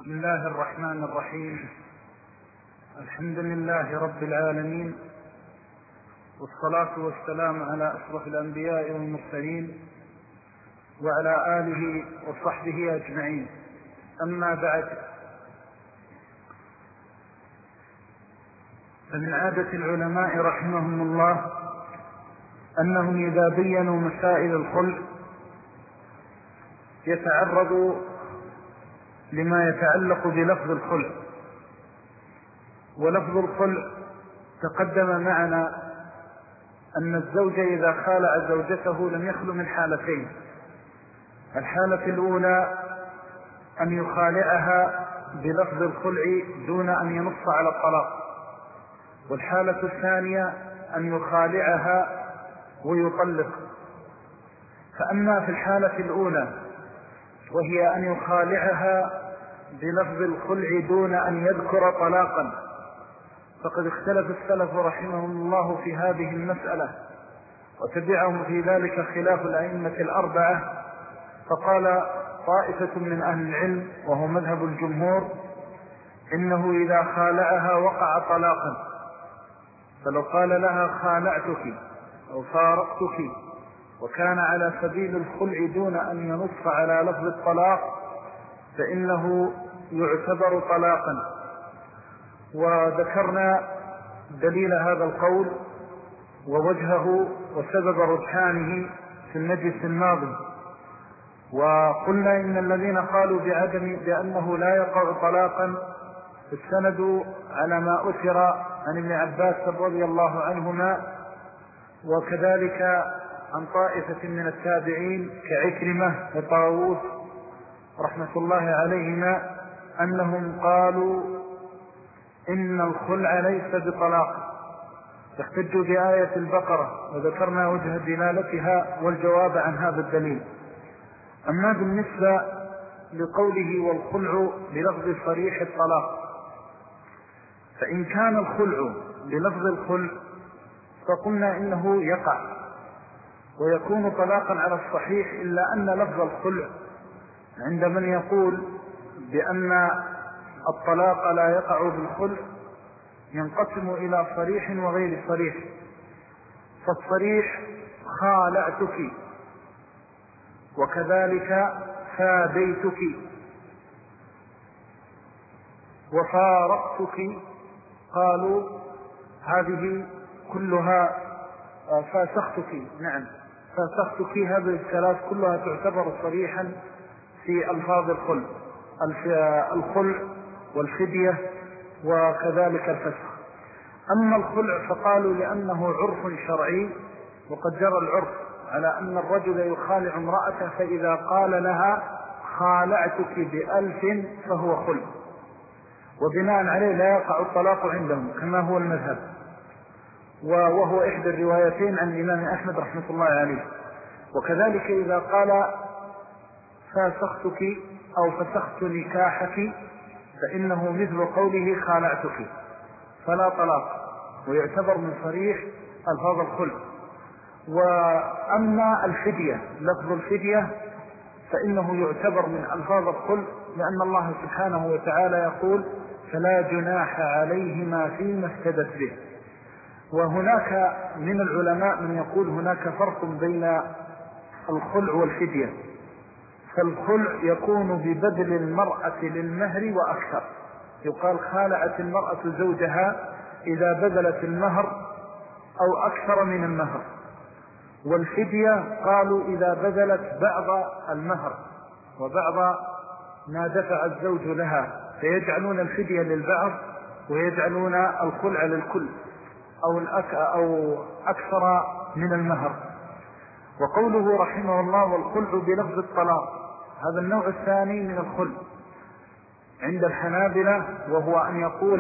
بسم الله الرحمن الرحيم. الحمد لله رب العالمين، والصلاة والسلام على أشرف الأنبياء والمرسلين وعلى آله وصحبه أجمعين. أما بعد، فمن عادة العلماء رحمهم الله أنهم إذا بينوا مسائل الخلع يتعرضوا لما يتعلق بلفظ الخلع. ولفظ الخلع تقدم معنا أن الزوج إذا خالع زوجته لم يخلو من حالتين: الحالة الأولى أن يخالعها بلفظ الخلع دون أن ينص على الطلاق، والحالة الثانية أن يخالعها ويطلق. فأما في الحالة الأولى وهي أن يخالعها بلفظ الخلع دون أن يذكر طلاقا، فقد اختلف السلف رحمهم الله في هذه المسألة، وتبعهم في ذلك خلاف الأئمة الأربعة. فقال طائفة من أهل العلم وهو مذهب الجمهور إنه إذا خالعها وقع طلاقا، فلو قال لها خالعتك أو فارقتك وكان على سبيل الخلع دون أن ينص على لفظ الطلاق فإنه يعتبر طلاقا. وذكرنا دليل هذا القول ووجهه وسبب رجحانه في المجلس الماضي، وقلنا إن الذين قالوا بأنه لا يقع طلاقا استندوا على ما أثر عن ابن عباس رضي الله عنهما، وكذلك عن طائفة من التابعين كعكرمة وطاووس رحمة الله عليهما أنهم قالوا إن الخلع ليس بطلاق، يحتجوا بآية البقرة، وذكرنا وجه دلالتها والجواب عن هذا الدليل. أما بالنسبة لقوله والخلع بلفظ صريح الطلاق، فإن كان الخلع بلفظ الخلع فقلنا إنه يقع ويكون طلاقا على الصحيح، إلا أن لفظ الخلع عند من يقول بأن الطلاق لا يقع بالخلع ينقسم إلى صريح وغير صريح. فالصريح خالعتك، وكذلك فاديتك، وفارقتك، قالوا هذه كلها فاسختك، نعم فاسختك، هذه الثلاث كلها تعتبر صريحا في ألفاظ الخلع والفدية وكذلك الفسخ. أما الخلع فقالوا لأنه عرف شرعي، وقد جرى العرف على أن الرجل يخالع امرأته فإذا قال لها خالعتك ب1000 فهو خلع، وبناء عليه لا يقع الطلاق عندهم كما هو المذهب، وهو إحدى الروايتين عن الإمام أحمد رحمة الله عليه. وكذلك إذا قال فاسختك أو فسخت نكاحك فإنه مثل قوله خالعتك، فلا طلاق، ويعتبر من صريح ألفاظ الخلع. وأما الفدية، لفظ الفدية فإنه يعتبر من ألفاظ الخلع، لأن الله سبحانه وتعالى يقول فلا جناح عليهما فيما افتدت به. وهناك من العلماء من يقول هناك فرق بين الخلع والفدية. فالخلع يكون ببذل المرأة للمهر وأكثر، يقال خالعت المرأة زوجها إذا بذلت المهر أو أكثر من المهر. والفدية قالوا إذا بذلت بعض المهر وبعض ما دفع الزوج لها، فيجعلون الفدية للبعض ويجعلون الخلع للكل أو أكثر من المهر. وقوله رحمه الله والخلع بلفظ الطلاق، هذا النوع الثاني من الخلع عند الحنابلة، وهو أن يقول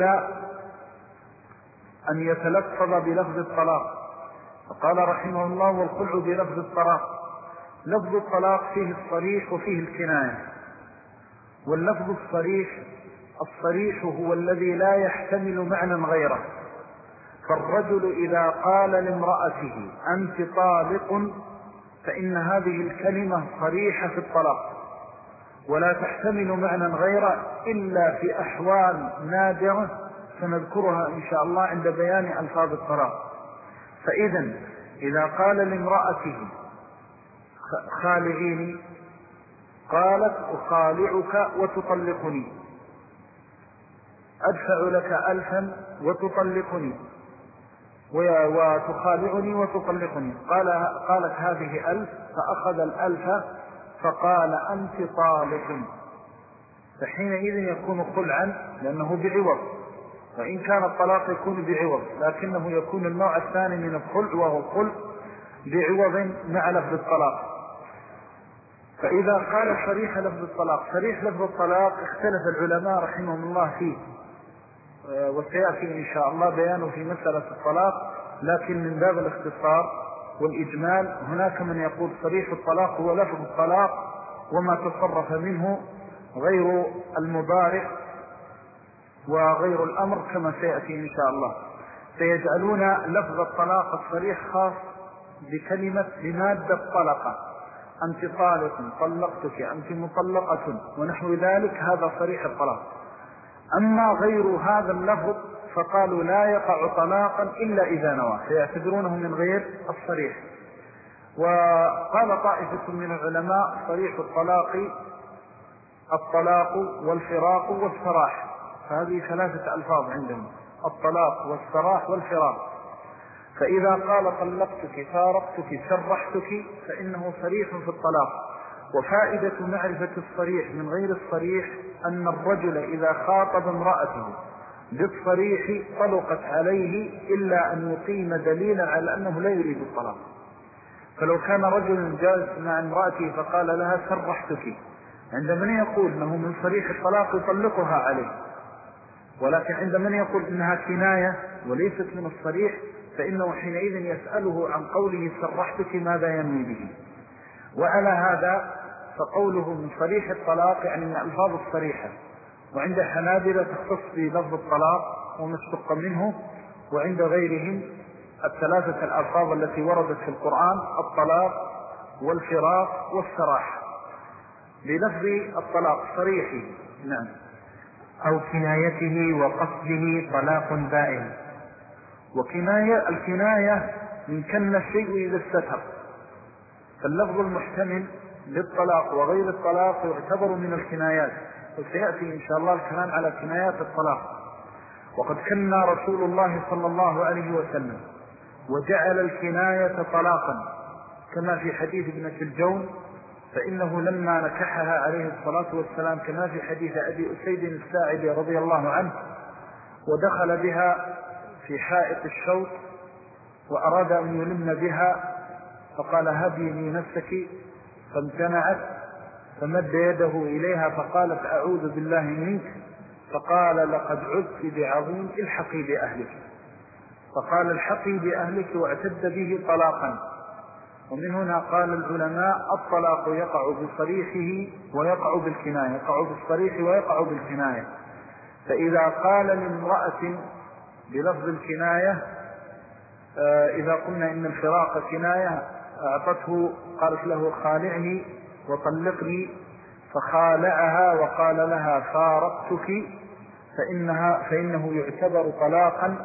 أن يتلفظ بلفظ الطلاق. فقال رحمه الله والخلع بلفظ الطلاق، لفظ الطلاق فيه الصريح وفيه الكناية. واللفظ الصريح هو الذي لا يحتمل معنى غيره. فالرجل إذا قال لامرأته أنت طالق فإن هذه الكلمة صريحة في الطلاق، ولا تحتمل معنى غيره إلا في أحوال نادرة سنذكرها إن شاء الله عند بيان ألفاظ الطلاق. إذا قال لامرأته خالعيني قالت أخالعك وتطلقني، أدفع لك 1000 وتطلقني وتخالعني وتطلقني، قالت هذه 1000، فأخذ 1000 فقال أنت طالق، فحينئذ يكون خلعا لأنه بعوض، وإن كان الطلاق يكون بعوض لكنه يكون النوع الثاني من الخلع وهو الخلع بعوض مع لفظ الطلاق. فإذا قال صريح لفظ الطلاق، صريح لفظ الطلاق اختلف العلماء رحمهم الله فيه، وسيأتي إن شاء الله بيانه في مسألة الطلاق، لكن من باب الاختصار والإجمال هناك من يقول صريح الطلاق هو لفظ الطلاق وما تصرف منه غير المضارع وغير الأمر كما سيأتي إن شاء الله، فيجعلون لفظ الطلاق الصريح خاص بكلمة بمادة طلقة، أنت طالق، طلقتك، أنت مطلقة ونحو ذلك، هذا صريح الطلاق. أما غير هذا اللفظ فقالوا لا يقع طلاقا إلا إذا نوى، فيعتبرونه من غير الصريح. وقال طائفة من العلماء صريح الطلاق والفراق والسراح، فهذه 3 ألفاظ عندهم، الطلاق والسراح والفراق. فإذا قال طلقتك، فارقتك، سرحتك، فإنه صريح في الطلاق. وفائدة معرفة الصريح من غير الصريح أن الرجل إذا خاطب امرأته بالصريح طلقت عليه إلا أن يقيم دليلا على أنه لا يريد الطلاق. فلو كان رجل جالس مع امرأته فقال لها سرحتك، عند من يقول أنه من صريح الطلاق يطلقها عليه، ولكن عند من يقول إنها كناية وليست من الصريح فإنه حينئذ يسأله عن قوله سرحتك ماذا ينوي به. وعلى هذا فقوله من صريح الطلاق يعني من الألفاظ الصريحة، وعند حنابلة تختص بلفظ الطلاق وما اشتق منه، وعند غيرهم 3 الألفاظ التي وردت في القرآن الطلاق والفراق والسراح بلفظ الطلاق صريحي. نعم. أو كنايته وقصده طلاق بائن. الكناية من كن الشيء إذا استتر، فاللفظ المحتمل للطلاق وغير الطلاق يعتبر من الكنايات، وسيأتي إن شاء الله الكلام على كنايات الطلاق. وقد كنا رسول الله صلى الله عليه وسلم وجعل الكناية طلاقا كما في حديث ابنة الجون، فإنه لما نكحها عليه الصلاة والسلام كما في حديث أبي أسيد الساعدي رضي الله عنه، ودخل بها في حائط الشوط وأراد أن يلم بها فقال هديني نفسك، فامتنعت، فمد يده إليها فقالت أعوذ بالله منك، فقال لقد عدت بعظيم الحقي بأهلك، فقال الحقي بأهلك واعتد به طلاقا. ومن هنا قال العلماء الطلاق يقع بصريحه ويقع بالكناية، يقع بالصريح ويقع بالكناية. فإذا قال لامرأة بلفظ الكناية إذا قلنا إن الفراق كناية أعطته، قالت له خالعني وطلقني، فخالعها وقال لها فارقتك، فإنه يعتبر طلاقا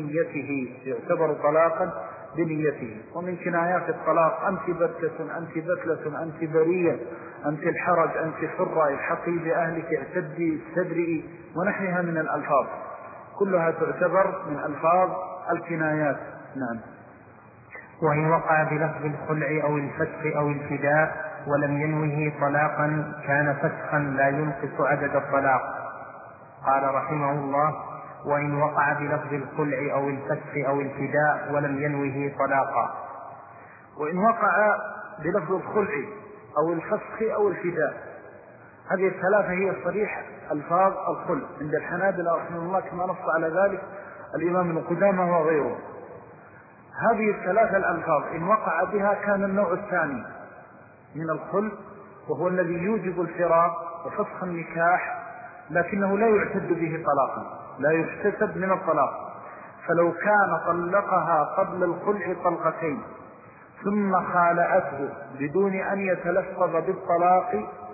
بنيته. ومن كنايات الطلاق أنت بتة، أنت بتلة، أنت برية، أنت الحرج، أنت حرة، الحقي بأهلك، اعتدي، استبرئي، ونحيها من الألفاظ، كلها تعتبر من ألفاظ الكنايات. نعم. وإن وقع بلفظ الخلع أو الفسخ أو الفداء ولم ينوه طلاقا كان فسخا لا ينقص عدد الطلاق. قال رحمه الله: وإن وقع بلفظ الخلع أو الفسخ أو الفداء ولم ينوه طلاقا. وإن وقع بلفظ الخلع أو الفسخ أو الفداء، هذه 3 هي صريح ألفاظ الخلع عند الحنابلة رحمه الله كما نص على ذلك الإمام ابن قدامة وغيره. هذه 3 الألفاظ إن وقع بها كان النوع الثاني من الخلع، وهو الذي يوجب الفراق وفسخ النكاح، لكنه لا يعتد به طلاقا، لا يحتسب من الطلاق. فلو كان طلقها قبل الخلع طلقتين ثم خالعته بدون أن يتلفظ بالطلاق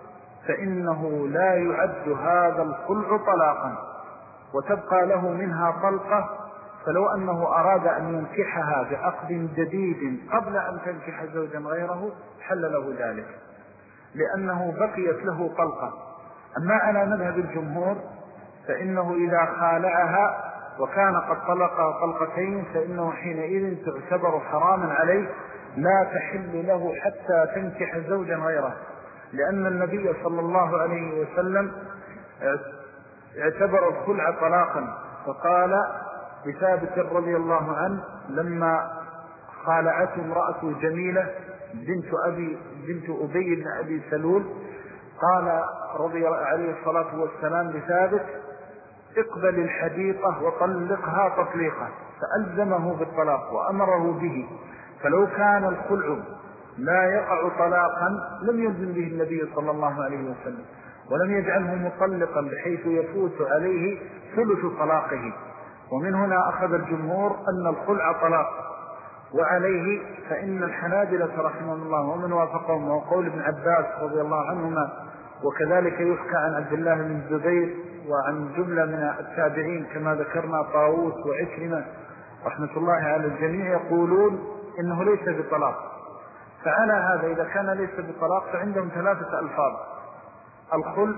فإنه لا يعد هذا الخلع طلاقا وتبقى له منها طلقة. فلو أنه أراد أن ينكحها بعقد جديد قبل أن تنكح زوجا غيره حل له ذلك، لأنه بقيت له طلقة. أما على مذهب الجمهور فإنه إذا خالعها وكان قد طلق طلقتين فإنه حينئذ تعتبر حراما عليه، لا تحل له حتى تنكح زوجا غيره، لأن النبي صلى الله عليه وسلم اعتبر الخلع طلاقا، فقال بثابت رضي الله عنه لما خالعته امرأة جميلة بنت أبي بن أبي سلول، قال رضي عليه الصلاة والسلام لثابت اقبل الحديقة وطلقها تطليقا، فألزمه بالطلاق وأمره به. فلو كان الخلع لا يقع طلاقا لم يلزم به النبي صلى الله عليه وسلم، ولم يجعله مطلقا بحيث يفوت عليه ثلث طلاقه. ومن هنا أخذ الجمهور أن الخلع طلاق، وعليه فإن الحنابلة رحمهم الله ومن وافقهم وقول ابن عباس رضي الله عنهما، وكذلك يحكى عن عبد الله بن الزبير وعن جملة من التابعين كما ذكرنا طاووس وعكرمة رحمة الله على الجميع، يقولون إنه ليس بطلاق. فعلى هذا إذا كان ليس بطلاق فعندهم 3 ألفاظ: الخلع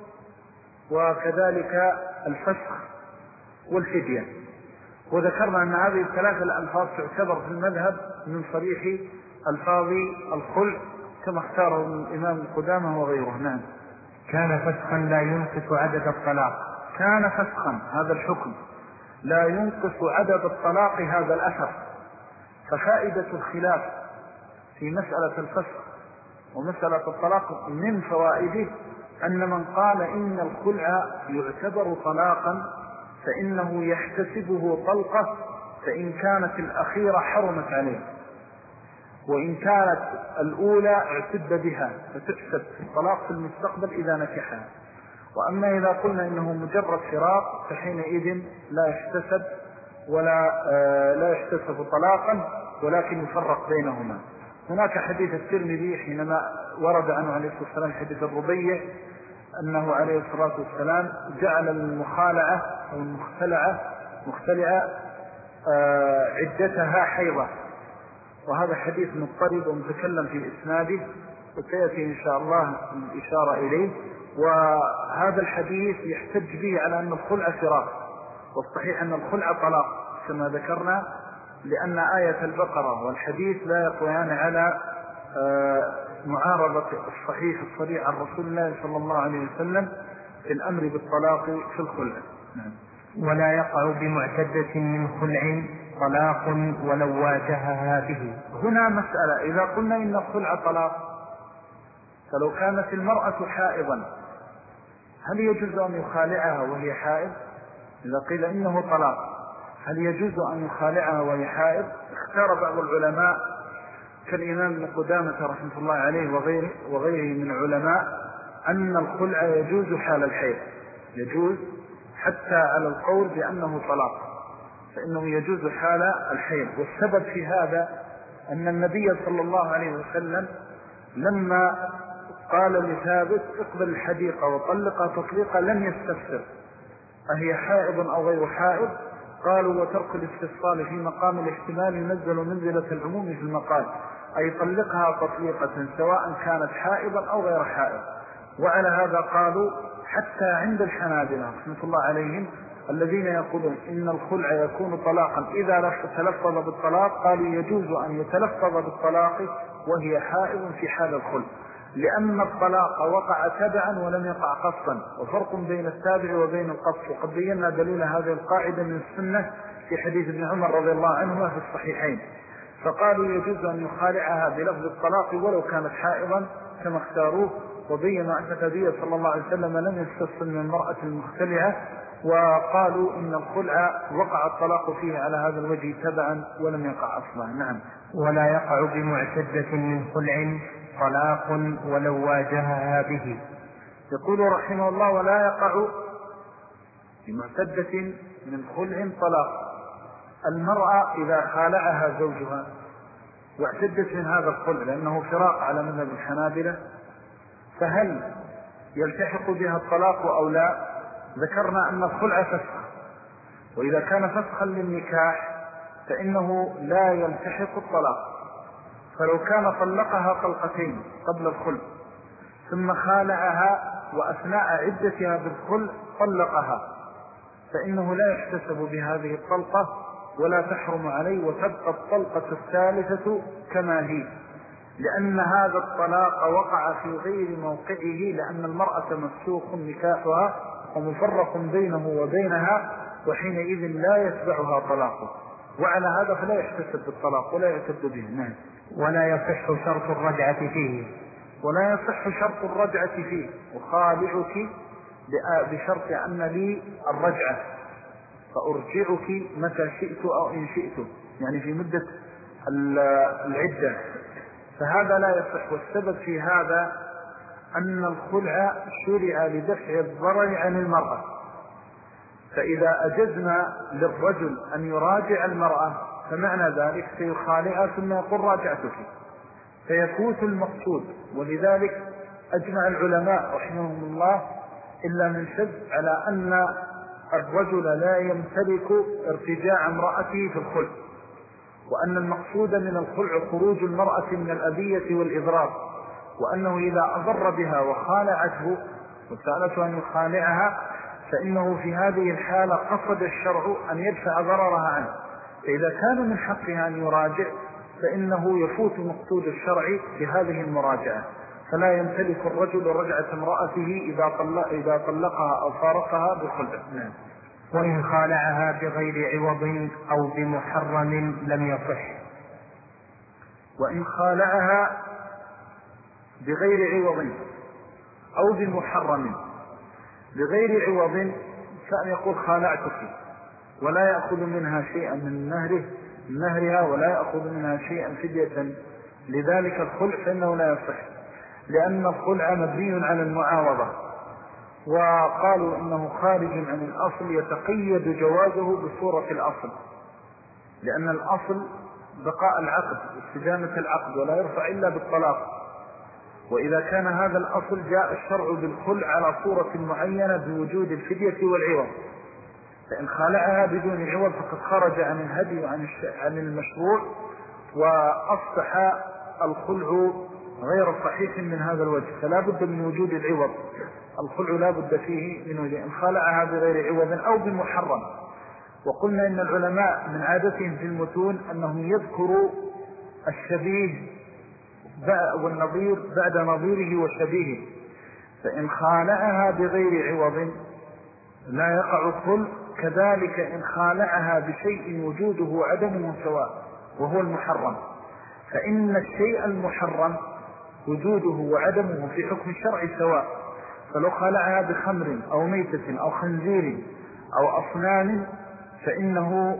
وكذلك الفسخ والفدية. وذكرنا أن هذه 3 الألفاظ تعتبر في المذهب من صريح ألفاظ الخلع كما اختاره الإمام القدامى وغيره. نعم. كان فسخا لا ينقص عدد الطلاق. كان فسخا هذا الحكم لا ينقص عدد الطلاق هذا الأثر. ففائدة الخلاف في مسألة الفسخ ومسألة الطلاق من فوائده أن من قال إن الخلع يعتبر طلاقا فإنه يحتسبه طلقة، فإن كانت الأخيرة حرمت عليه، وإن كانت الأولى اعتد بها فتحسب الطلاق في المستقبل إذا نكحها. وأما إذا قلنا إنه مجرد فراق فحينئذ لا يحتسب لا يحتسب طلاقا ولكن يفرق بينهما. هناك حديث الترمذي حينما ورد عنه عليه الصلاة والسلام حديث الربيع أنه عليه الصلاة والسلام جعل المخالعة أو المختلعة عدتها حيضة، وهذا حديث مضطرب ومتكلم في إسناده وسيأتي إن شاء الله الإشارة إليه. وهذا الحديث يحتج به على أن الخلع فراق، والصحيح أن الخلع طلاق كما ذكرنا، لأن آية البقرة والحديث لا يقويان على معارضة الصحيح الصريح عن رسول الله صلى الله عليه وسلم في الأمر بالطلاق في الخلع. ولا يقع بمعتدة من خلع طلاق ولو واجهها به. هنا مسألة، إذا قلنا إن الخلع طلاق فلو كانت المرأة حائضا هل يجوز أن يخالعها وهي حائض؟ إذا قيل إنه طلاق هل يجوز أن يخالعها وهي حائض؟ اختار بعض العلماء كالإمام ابن قدامة رحمة الله عليه وغيره من العلماء أن الخلع يجوز حال الحيض، يجوز حتى على القول بأنه طلاق، فإنه يجوز حال الحيض. والسبب في هذا أن النبي صلى الله عليه وسلم لما قال لثابت اقبل الحديقة وطلقها تطليقا لم يستفسر أهي حائض أو غير حائض، قالوا وترك الاستفصال في مقام الاحتمال ينزل منزلة العموم في المقال، أي طلقها تطليقة سواء كانت حائضا أو غير حائض. وعلى هذا قالوا حتى عند الحنابلة رحمة الله عليهم الذين يقولون إن الخلع يكون طلاقا إذا تلفظ بالطلاق، قالوا يجوز أن يتلفظ بالطلاق وهي حائض في حال الخلع، لأن الطلاق وقع تبعا ولم يقع قصا، وفرق بين التابع وبين القص. وقد بينا دليل هذه القاعدة من السنة في حديث ابن عمر رضي الله عنهما في الصحيحين. فقالوا يجوز أن يخالعها بلفظ الطلاق ولو كانت حائضا كما اختاروه، وبينوا أن النبي صلى الله عليه وسلم لم يستفصل من المرأة المختلعة، وقالوا إن الخلع وقع الطلاق فيه على هذا الوجه تبعا ولم يقع أصلا. نعم. ولا يقع بمعتدة من خلع طلاق ولو واجهها به. يقول رحمه الله ولا يقع بمعتدة من خلع طلاق. المرأة إذا خالعها زوجها واعتدت من هذا الخلع لأنه فراق على مذهب الحنابلة، فهل يلتحق بها الطلاق أو لا؟ ذكرنا أن الخلع فسخ، وإذا كان فسخا للنكاح فإنه لا يلتحق الطلاق. فلو كان طلقها طلقتين قبل الخلع ثم خالعها وأثناء عدتها بالخلع طلقها فإنه لا يحتسب بهذه الطلقة ولا تحرم عليه، وتبقى الطلقة الثالثة كما هي، لأن هذا الطلاق وقع في غير موقعه، لأن المرأة مفسوخ نكاحها ومفرق بينه وبينها، وحينئذ لا يتبعها طلاقه، وعلى هذا فلا يحتسب بالطلاق ولا يعتد به. نعم. ولا يصح شرط الرجعة فيه. ولا يصح شرط الرجعة فيه. وخالعك بشرط أن لي الرجعة فأرجعك متى شئت أو إن شئت، يعني في مدة العدة، فهذا لا يصح. والسبب في هذا أن الخلع شرع لدفع الضرر عن المرأة، فإذا أجزنا للرجل أن يراجع المرأة فمعنى ذلك سيخالعها ثم يقول راجعتك، فيفوت المقصود. ولذلك أجمع العلماء رحمهم الله إلا من شذ على أن الرجل لا يمتلك ارتجاع امرأته في الخلع، وأن المقصود من الخلع خروج المرأة من الأذية والإضرار، وأنه إذا أضر بها وخالعته وسألته أن يخالعها فإنه في هذه الحالة قصد الشرع أن يدفع ضررها عنه، فإذا كان من حقها أن يراجع فإنه يفوت مقصود الشرع بهذه المراجعة، فلا يمتلك الرجل رجعة امرأته إذا طلقها أو فارقها بخلع. نعم. وإن خالعها بغير عوض أو بمحرم لم يصح. وإن خالعها بغير عوض أو بمحرم. بغير عوض كان يقول خالعتك ولا يأخذ منها شيئا من نهرها ولا يأخذ منها شيئا فدية لذلك الخلع، فإنه لا يصح، لأن الخلع مبني على المعاوضة، وقالوا إنه خارج عن الأصل يتقيد جوازه بصورة الأصل، لأن الأصل بقاء العقد واستدامة العقد ولا يرفع إلا بالطلاق، وإذا كان هذا الأصل جاء الشرع بالخلع على صورة معينة بوجود الفدية والعوض، فإن خالعها بدون عوض فقد خرج عن الهدي وعن المشروع، وأصبح الخلع غير صحيح من هذا الوجه، فلا بد من وجود العوض. الخلع لا بد فيه من وجود. إن خالعها بغير عوض أو بمحرم. وقلنا إن العلماء من عادتهم في المتون أنهم يذكروا الشبيه والنظير بعد نظيره وشبيهه، فإن خالعها بغير عوض لا يقع الخلع، كذلك إن خالعها بشيء وجوده عدمه سواء وهو المحرم، فإن الشيء المحرم وجوده وعدمه في حكم الشرع سواء، فلو خالعها بخمر أو ميتة أو خنزير أو أصنام فإنه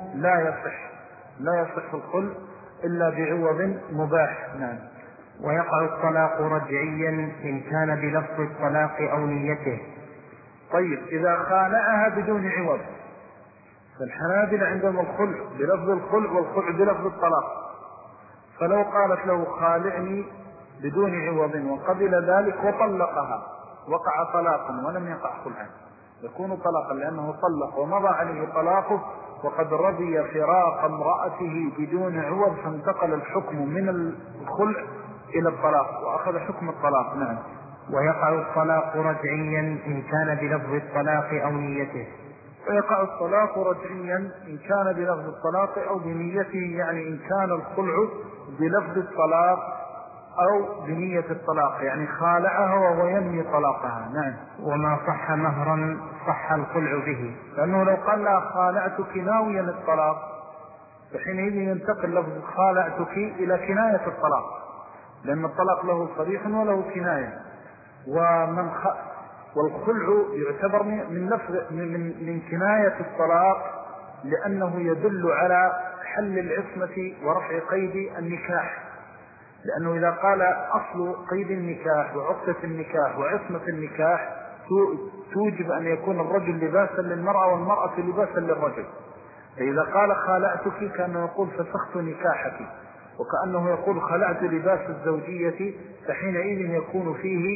لا يصح الخلع إلا بعوض مباح. نعم. ويقع الطلاق رجعيا إن كان بلفظ الطلاق أو نيته. طيب، إذا خالعها بدون عوض، فالحنابلة عندهم الخلع بلفظ الخلع والخلع بلفظ الطلاق، فلو قالت له خالعني بدون عوض وقبل ذلك وطلقها وقع طلاقا ولم يقع خلعا، يكون طلاقا لأنه طلق ومضى عليه طلاقه وقد رضي فراق امرأته بدون عوض، فانتقل الحكم من الخلع إلى الطلاق وأخذ حكم الطلاق. نعم. ويقع الطلاق رجعيا إن كان بلفظ الطلاق أو نيته. ويقع الطلاق رجعيا إن كان بلفظ الطلاق أو بنيته، يعني إن كان الخلع بلفظ الطلاق أو بنية الطلاق، يعني خالعها وهو ينمي طلاقها. نعم. وما صح مهرا صح الخلع به، لأنه لو قال لها خالعتك ناويا الطلاق فحينئذ ينتقل لفظ خالعتك إلى كناية الطلاق، لأن الطلاق له صريح وله كناية، والخلع يعتبر من كناية الطلاق، لأنه يدل على حل العصمة ورفع قيد النكاح، لأنه إذا قال أصل قيد النكاح وعقدة النكاح وعصمة النكاح توجب أن يكون الرجل لباسا للمرأة والمرأة لباسا للرجل، فإذا قال خالعتك كأنه يقول فسخت نكاحك، وكأنه يقول خلعت لباس الزوجية، فحينئذ يكون فيه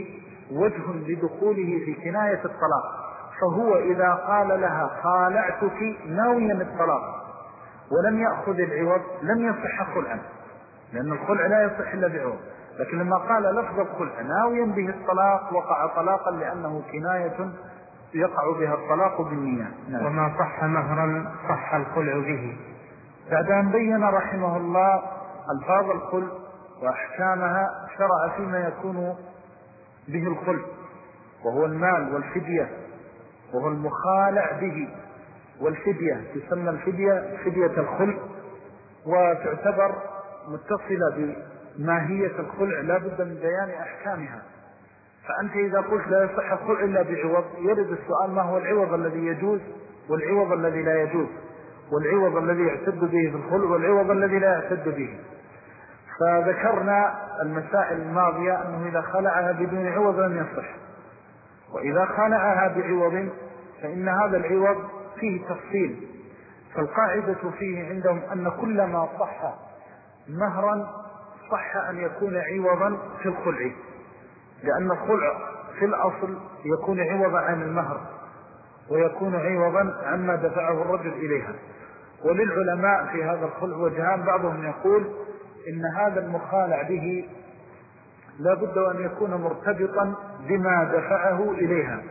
وجه لدخوله في كناية الطلاق، فهو إذا قال لها خالعتك ناويا الطلاق ولم يأخذ العوض لم يصح خلعا، لأن الخلع لا يصح إلا بعوض. لكن لما قال لفظ الخلع ناويا به الطلاق وقع طلاقا، لأنه كناية يقع بها الطلاق بالنية. نعم. وما صح مهرا صح الخلع به. بعد أن بين رحمه الله ألفاظ الخلع وأحكامها، شرع فيما يكون به الخلع، وهو المال والفدية، وهو المخالع به. والفدية تسمى الفدية فدية الخلع، وتعتبر متصلة بماهية الخلع لا بد من بيان أحكامها. فأنت إذا قلت لا يصح الخلع إلا بعوض، يرد السؤال ما هو العوض الذي يجوز والعوض الذي لا يجوز، والعوض الذي يعتد به في الخلع والعوض الذي لا يعتد به. فذكرنا المسائل الماضية أنه إذا خلعها بدون عوض لم يصح، وإذا خلعها بعوض فإن هذا العوض فيه تفصيل. فالقاعدة فيه عندهم أن كل ما صح مهرا صح أن يكون عوضا في الخلع، لأن الخلع في الأصل يكون عوضا عن المهر ويكون عوضا عما دفعه الرجل إليها. وللعلماء في هذا الخلع وجهان، بعضهم يقول إن هذا المخالع به لا بد أن يكون مرتبطا بما دفعه إليها،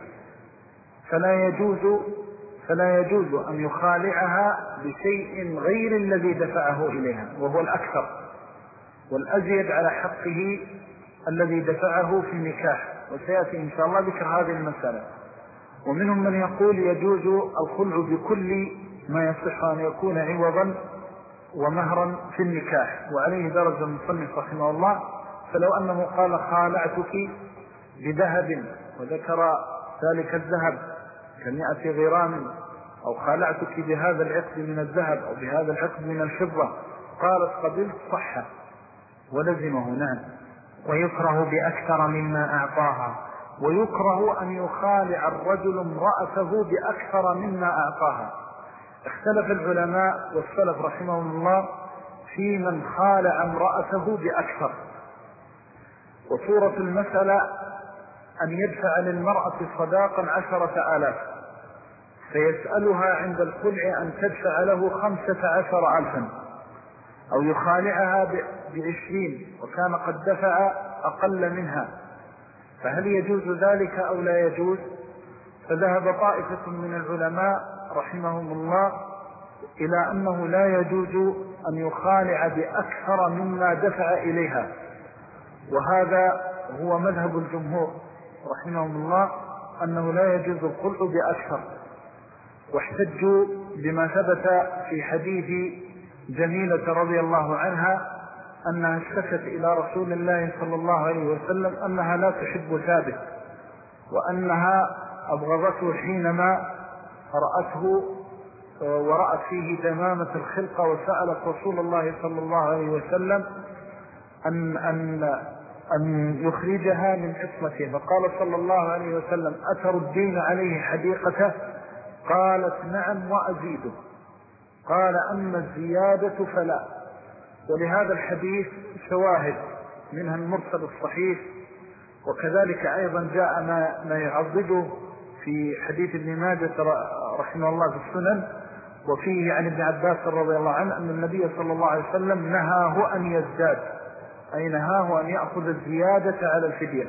فلا يجوز أن يخالعها بشيء غير الذي دفعه إليها، وهو الأكثر والأزيد على حقه الذي دفعه في النكاح، وسيأتي إن شاء الله ذكر هذه المسألة. ومنهم من يقول يجوز الخلع بكل ما يصح أن يكون عوضا ومهرا في النكاح، وعليه درجة المصنف رحمه الله. فلو أنه قال خالعتك بذهب وذكر ذلك الذهب ك100 غرام، أو خالعتك بهذا العقد من الذهب أو بهذا العقد من الفضة، قالت قبلت صح ولزمه. نعم. ويكره بأكثر مما أعطاها. ويكره أن يخالع الرجل امرأته بأكثر مما أعطاها. اختلف العلماء والسلف رحمهم الله في من خالع امرأته بأكثر. وصورة المسألة أن يدفع للمرأة صداقا 10,000، فيسألها عند الخلع أن تدفع له 15,000، أو يخالعها ب20 وكان قد دفع أقل منها، فهل يجوز ذلك أو لا يجوز؟ فذهب طائفة من العلماء رحمهم الله إلى أنه لا يجوز أن يخالع بأكثر مما دفع إليها، وهذا هو مذهب الجمهور رحمهم الله، أنه لا يجوز الخلع بأكثر. واحتجوا بما ثبت في حديث جميلة رضي الله عنها أنها اشتكت إلى رسول الله صلى الله عليه وسلم أنها لا تحب ثابت، وأنها أبغضته حينما رأته ورأت فيه دمامة الخلقة، وسألت رسول الله صلى الله عليه وسلم أن يخرجها من عصمته، فقال صلى الله عليه وسلم أتردين عليه حديقته؟ قالت نعم وأزيده. قال أما الزيادة فلا. ولهذا الحديث شواهد، منها المرسل الصحيح، وكذلك أيضا جاء ما يعضده في حديث ابن ماجه رحمه الله في السنن، وفيه عن ابن عباس رضي الله عنه أن النبي صلى الله عليه وسلم نهاه أن يزداد، أي نهاه أن يأخذ الزيادة على الفدية.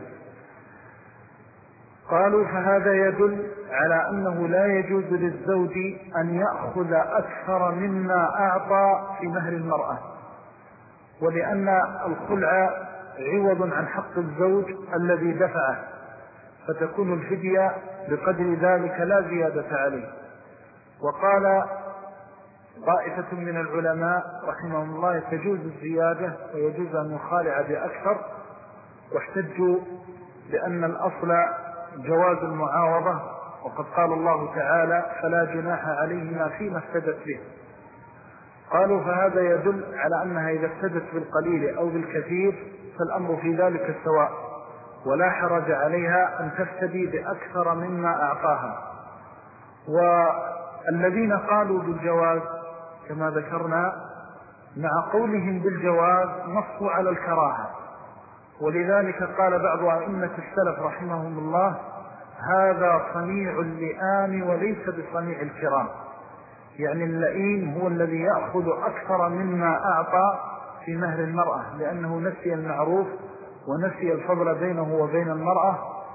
قالوا فهذا يدل على أنه لا يجوز للزوج أن يأخذ أكثر مما أعطى في مهر المرأة، ولأن الخلع عوض عن حق الزوج الذي دفعه، فتكون الفدية بقدر ذلك لا زيادة عليه. وقال طائفة من العلماء رحمهم الله تجوز الزيادة ويجوز أن يخالع بأكثر، واحتجوا بأن الأصل جواز المعاوضة، وقد قال الله تعالى فلا جناح عليهما فيما افتدت به. قالوا فهذا يدل على أنها إذا افتدت بالقليل أو بالكثير فالأمر في ذلك سواء، ولا حرج عليها أن تفتدي بأكثر مما أعطاها. والذين قالوا بالجواز كما ذكرنا مع قولهم بالجواز نصوا على الكراهة، ولذلك قال بعض أئمة السلف رحمهم الله: هذا صنيع اللئام وليس بصنيع الكرام. يعني اللئيم هو الذي يأخذ أكثر مما أعطى في مهر المرأة، لأنه نسي المعروف ونسي الفضل بينه وبين المرأة،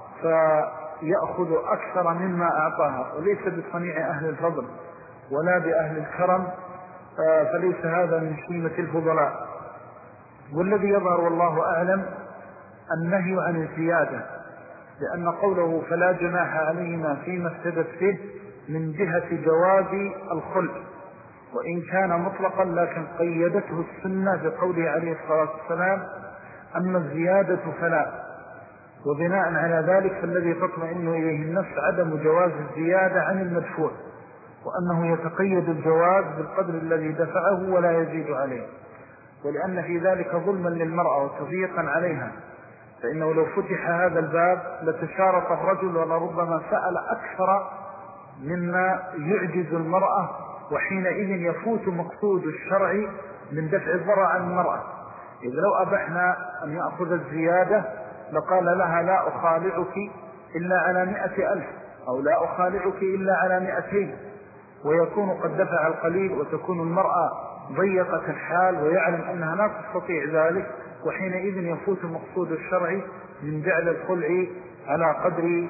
فيأخذ أكثر مما أعطاها، وليس بصنيع أهل الفضل ولا بأهل الكرم، فليس هذا من شيمة الفضلاء. والذي يظهر والله أعلم النهي عن الزيادة، لأن قوله فلا جناح عليهما فيما افتدت فيه من جهة جواز الخلع، وإن كان مطلقا لكن قيدته السنة بقوله عليه الصلاة والسلام: أما الزيادة فلا. وبناء على ذلك فالذي تطمئن إليه النفس عدم جواز الزيادة عن المدفوع، وأنه يتقيد الجواز بالقدر الذي دفعه ولا يزيد عليه، ولأن في ذلك ظلما للمرأة وتضييقا عليها، فإنه لو فتح هذا الباب لتشارط الرجل ولربما سأل أكثر مما يعجز المرأة، وحينئذ يفوت مقصود الشرع من دفع الضرر عن المرأة. إذا لو أبحنا أن يأخذ الزيادة لقال لها: لا أخالعك إلا على 100,000، أو لا أخالعك إلا على 200، ويكون قد دفع القليل، وتكون المرأة ضيقة الحال ويعلم أنها لا تستطيع ذلك، وحينئذ يفوت مقصود الشرع من جعل الخلع على قدر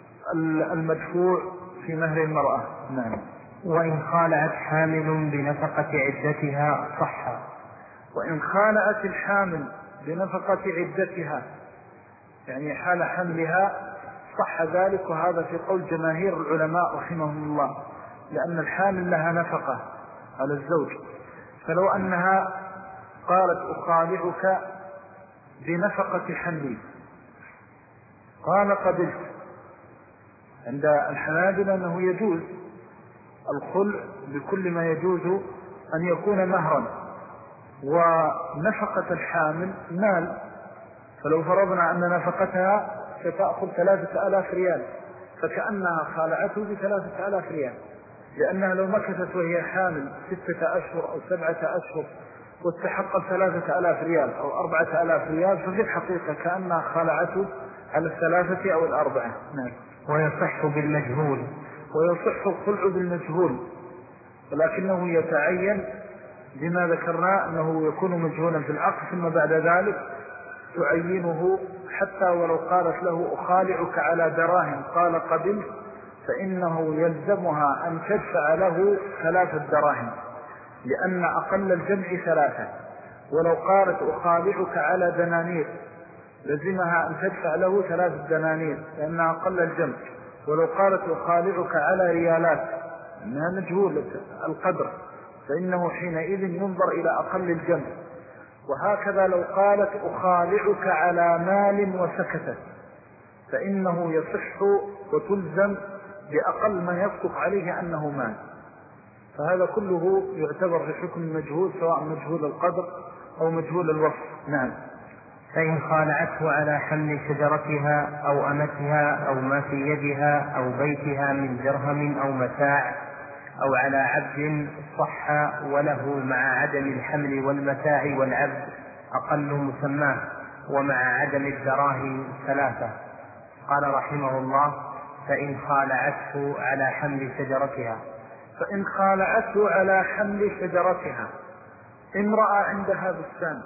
المدفوع في مهر المرأة. نعم. وإن خالعت حامل بنفقة عدتها صح. وإن خالعت الحامل بنفقة عدتها، يعني حال حملها، صح ذلك، وهذا في قول جماهير العلماء رحمهم الله، لأن الحامل لها نفقة على الزوج. فلو أنها قالت: أخالعك بنفقة حملي، قال: قبلت. عند الحنابلة أنه يجوز الخلع بكل ما يجوز أن يكون مهرا، ونفقة الحامل مال، فلو فرضنا أن نفقتها ستأخذ 3,000 ريال، فكأنها خالعته ب3,000 ريال، لأنها لو مكثت وهي حامل 6 أشهر أو 7 أشهر واستحقت 3,000 ريال أو 4,000 ريال، ففي الحقيقة كأنها خالعته على 3 أو 4. نعم. ويصح بالمجهول. ويصح الخلع بالمجهول، ولكنه يتعين بما ذكرنا أنه يكون مجهولا في العقد، ثم بعد ذلك تعينه. حتى ولو قالت له: أخالعك على دراهم، قال: قبلت، فإنه يلزمها أن تدفع له 3 دراهم، لأن أقل الجمع 3. ولو قالت: أخالعك على دنانير، لزمها أن تدفع له 3 دنانير لأن أقل الجمع. ولو قالت: أخالعك على ريالات، أنها مجهولة القدر، فإنه حينئذ ينظر إلى أقل الجمع. وهكذا لو قالت: أخالعك على مال وسكتت، فإنه يصح وتلزم بأقل ما يصدق عليه أنه مال. فهذا كله يعتبر في حكم المجهول، سواء مجهول القدر أو مجهول الوصف. نعم. فإن خالعته على حمل شجرتها أو أمتها أو ما في يدها أو بيتها من درهم أو متاع أو على عبد صح، وله مع عدم الحمل والمتاع والعبد أقل مسماه، ومع عدم الدراهم 3. قال رحمه الله: فإن خالعته على حمل شجرتها. فإن خالعته على حمل شجرتها، امرأة عندها بستان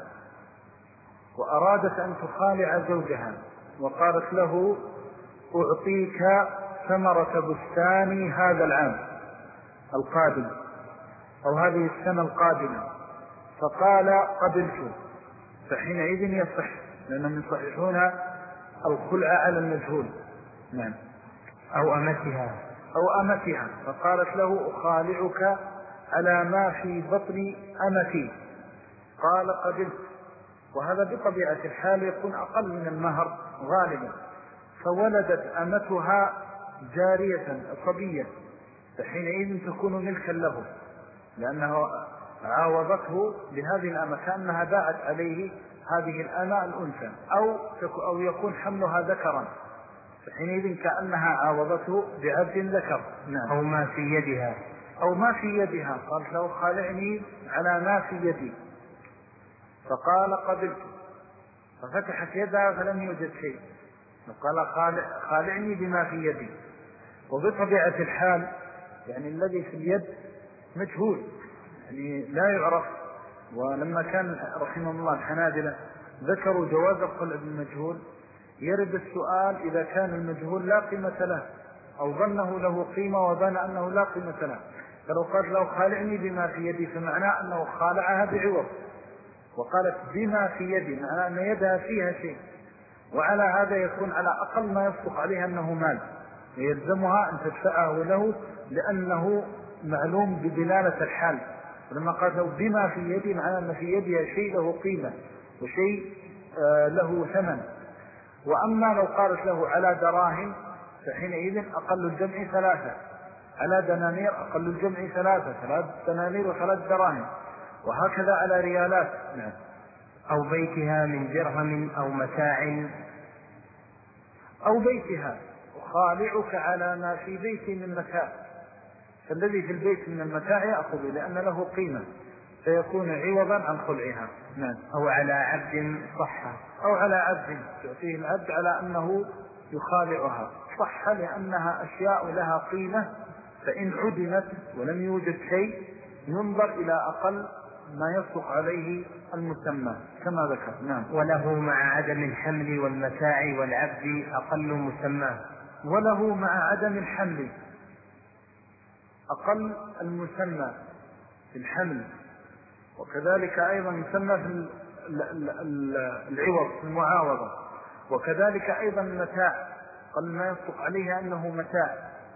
وأرادت أن تخالع زوجها، وقالت له: أعطيك ثمرة بستاني هذا العام القادم أو هذه السنة القادمة، فقال: قبلت، فحينئذ يصح، لأنهم يصححون الخلع على المجهول. نعم. أو أمتها، فقالت له: أخالعك على ما في بطن أمتي، قال: قبلت. وهذا بطبيعة الحال يكون أقل من المهر غالبا. فولدت أمتها جارية صبية، فحينئذ تكون ملكا له، لأنه عاوضته بهذه الأمة، كأنها باعت عليه هذه الأمة الأنثى، أو يكون حملها ذكرا، فحينئذ كأنها عاوضته بعبد ذكر. نعم. أو ما في يدها، قالت له: خالعني على ما في يدي، فقال: قبلت. ففتحت يدها فلم يوجد شيء، قال خالعني بما في يدي. وبطبيعة الحال يعني الذي في اليد مجهول، يعني لا يعرف. ولما كان رحمه الله الحنابلة ذكروا جواز الخلع بالمجهول، يرد السؤال إذا كان المجهول لا قيمة له أو ظنه له قيمة وظن أنه لا قيمة له. فلو قال له خالعني بما في يدي فمعناه أنه خالعها بعوض، وقالت بما في يدي معناه أن يدها فيها شيء، وعلى هذا يكون على أقل ما يصدق عليها أنه مال، يلزمها أن تدفعه له لأنه معلوم بدلالة الحال. ولما قال له بما في يدي معناه أن في يدها شيء له قيمة وشيء له ثمن. وأما لو قالت له على دراهم فحينئذ أقل الجمع 3، على دنانير أقل الجمع 3 دنانير و3 دراهم، وهكذا على ريالات. نعم. أو بيتها من درهم أو متاع، أو بيتها أخالعك على ما في بيتي من متاع، فالذي في البيت من المتاع يأخذ لأن له قيمة فيكون عوضا عن خلعها. نعم. أو على عبد صحة، أو على عبد تعطيه العبد على أنه يخالعها، صح لأنها أشياء لها قيمة، فإن عدمت ولم يوجد شيء ينظر إلى أقل ما يصدق عليه المسمى كما ذكر. نعم. وله مع عدم الحمل والمتاع والعبد أقل مسمى، وله مع عدم الحمل أقل المسمى في الحمل، وكذلك أيضا يسمى في العوض في المعاوضة، وكذلك أيضا المتاع قل ما يصدق عليه أنه متاع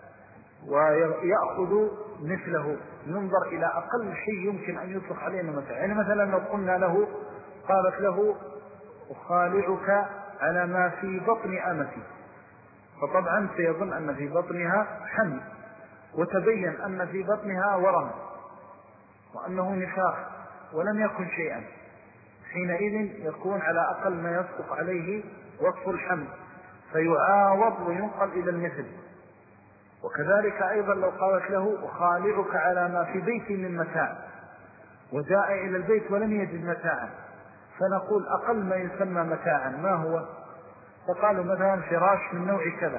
ويأخذ مثله، ينظر إلى أقل شيء يمكن أن يطلق عليه أنه متاع. يعني مثلا لو قلنا له قالت له أخالعك على ما في بطن أمتي، فطبعا سيظن أن في بطنها حمل، وتبين أن في بطنها ورم وأنه نفاخ ولم يكن شيئا، حينئذ يكون على أقل ما يصدق عليه وصف الحمل فيعاوض وينقل إلى المثل. وكذلك أيضا لو قالت له أخالعك على ما في بيتي من متاع، وجاء إلى البيت ولم يجد متاعا، فنقول أقل ما يسمى متاعا ما هو؟ فقالوا مثلا فراش من نوع كذا،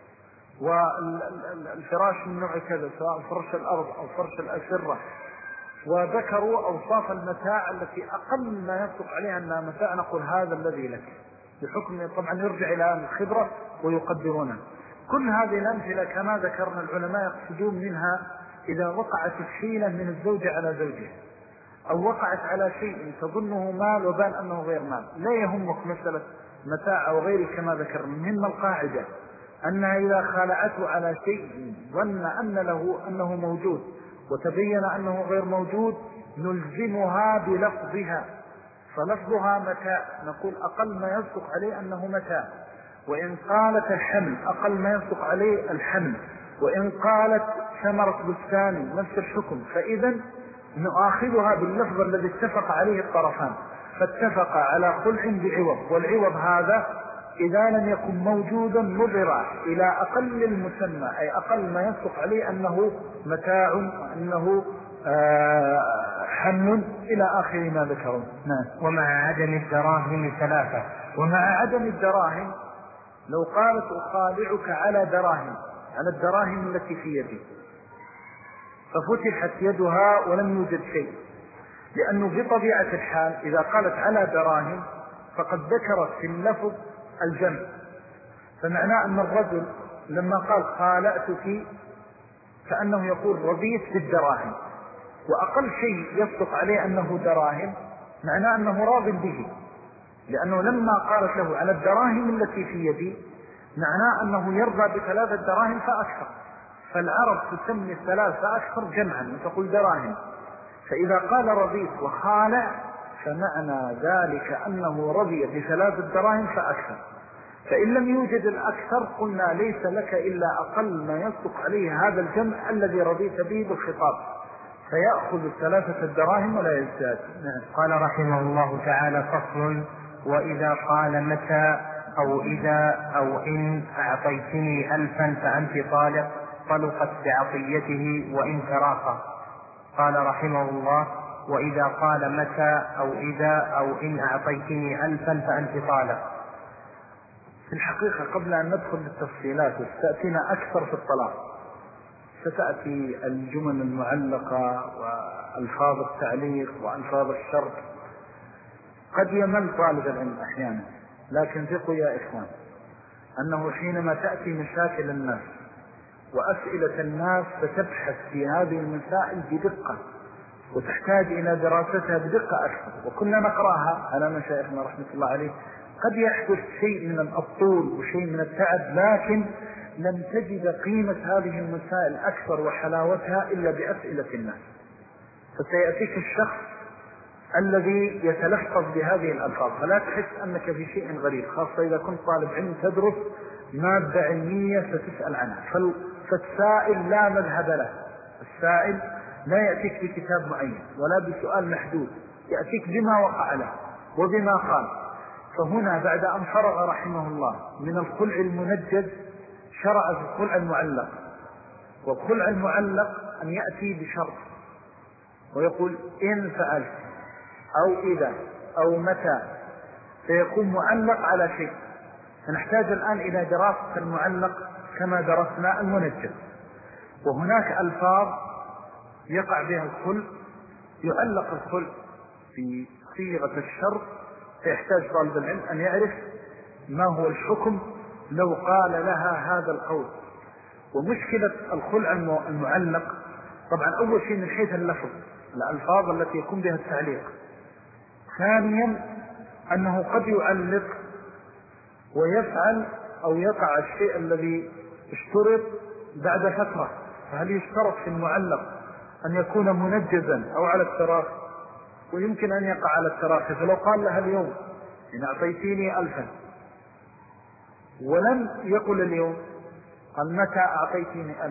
والفراش من نوع كذا سواء فرش الأرض أو فرش الأسرة، وذكروا أوصاف المتاع التي أقل ما يصدق عليها أنها متاع، نقول هذا الذي لك، بحكم طبعا يرجع إلى الخبرة ويقدرونها. كل هذه الأمثلة كما ذكرنا العلماء يقصدون منها إذا وقعت الحيلة من الزوجة على زوجه، أو وقعت على شيء تظنه مال وبان أنه غير مال، لا يهمك مسألة متاع أو غيره كما ذكرنا. مهم القاعدة أنها إذا خالعته على شيء ظن أنه موجود وتبين أنه غير موجود نلزمها بلفظها، فلفظها متاع نقول أقل ما يصدق عليه أنه متاع. وإن قالت الحمل أقل ما يصدق عليه الحمل، وإن قالت ثمرة بستان نفس الحكم، فإذا نؤاخذها باللفظ الذي اتفق عليه الطرفان، فاتفق على خلع بعوض، والعوض هذا إذا لم يكن موجودا نظر إلى أقل المسمى، أي أقل ما يصدق عليه أنه متاع وأنه حمل إلى آخر ما ذكرون. ومع عدم الدراهم 3. ومع عدم الدراهم لو قالت أخالعك على دراهم، على الدراهم التي في يدي، ففتحت يدها ولم يوجد شيء، لأنه بطبيعة الحال إذا قالت على دراهم فقد ذكرت في اللفظ الجمع، فمعناه أن الرجل لما قال خالعتك كأنه يقول رضيت بالدراهم، وأقل شيء يصدق عليه أنه دراهم معناه أنه راض به، لأنه لما قالت له على الدراهم التي في يدي معناه أنه يرضى ب3 دراهم فأكثر، فالعرب تسمي 3 فأكثر جمعا وتقول دراهم، فإذا قال رضيت وخالع فمعنى ذلك أنه رضي ب3 دراهم فأكثر. فإن لم يوجد الأكثر قلنا ليس لك إلا أقل ما يصدق عليه هذا الجمع الذي رضيت به بالخطاب، فيأخذ 3 دراهم ولا يزداد. قال رحمه الله تعالى: فصل: وإذا قال متى أو إذا أو إن أعطيتني 1000 فأنت طالق طلقت بعطيته وإن تراخى. قال رحمه الله: وإذا قال متى أو إذا أو إن أعطيتني 1000 فأنت طالق. في الحقيقة قبل أن ندخل بالتفصيلات وستأتينا أكثر في الطلاق، ستأتي الجمل المعلقة وألفاظ التعليق وألفاظ الشرط. قد يمل طالب العلم أحيانا، لكن ثقوا يا إخوان أنه حينما تأتي مشاكل الناس وأسئلة الناس ستبحث في هذه المسائل بدقة وتحتاج إلى دراستها بدقة أكثر، وكنا نقرأها على مشايخنا رحمة الله عليه. قد يحدث شيء من الطول وشيء من التعب، لكن لم تجد قيمة هذه المسائل أكثر وحلاوتها إلا بأسئلة الناس. فسيأتيك الشخص الذي يتلفظ بهذه الألفاظ فلا تحس أنك في شيء غريب، خاصة إذا كنت طالب علم تدرس مادة علمية ستسأل عنها. فالسائل لا مذهب له، السائل لا يأتيك بكتاب معين ولا بسؤال محدود، يأتيك بما وقع له وبما قال. فهنا بعد أن فرغ رحمه الله من الخلع المنجز شرع في الخلع المعلق. والخلع المعلق أن يأتي بشرط ويقول إن فعلت أو إذا أو متى، فيكون معلق على شيء. فنحتاج الآن إلى دراسة المعلق كما درسنا المنجز. وهناك ألفاظ يقع بها الخلع، يعلق الخلع في صيغة الشرط، فيحتاج طالب العلم أن يعرف ما هو الحكم لو قال لها هذا القول. ومشكلة الخلع المعلق طبعا أول شيء من حيث اللفظ، الألفاظ التي يكون بها التعليق. ثانيا أنه قد يعلق ويفعل أو يقع الشيء الذي اشترط بعد فترة. فهل يشترط في المعلق أن يكون منجزا أو على التراخي؟ ويمكن أن يقع على التراخي. فلو قال لها اليوم إن أعطيتيني 1000 ولم يقل اليوم، قال متى أعطيتيني 1000،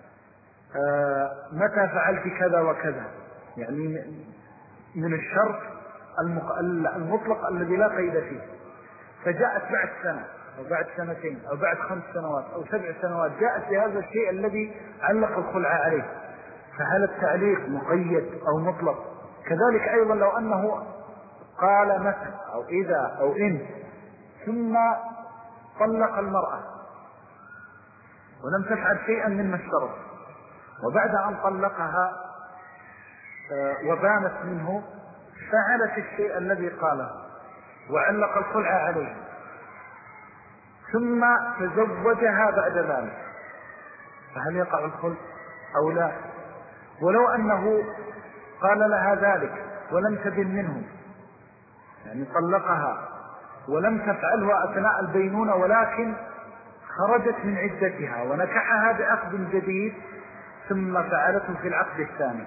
متى فعلت كذا وكذا، يعني من الشرط المطلق الذي لا قيد فيه. فجاءت بعد سنة أو بعد سنتين أو بعد 5 سنوات أو 7 سنوات جاءت بهذا الشيء الذي علق الخلع عليه، فهل التعليق مقيد أو مطلق؟ كذلك أيضا لو أنه قال متى أو إذا أو إن ثم طلق المرأة ولم تفعل شيئا مما اشترط، وبعد أن طلقها وبانت منه فعلت الشيء الذي قاله وعلق الخلع عليه، ثم تزوجها بعد ذلك، فهل يقع الخلع أو لا؟ ولو أنه قال لها ذلك ولم تبن منه، يعني طلقها ولم تفعله أثناء البينونة ولكن خرجت من عدتها ونكحها بعقد جديد ثم فعلته في العقد الثاني،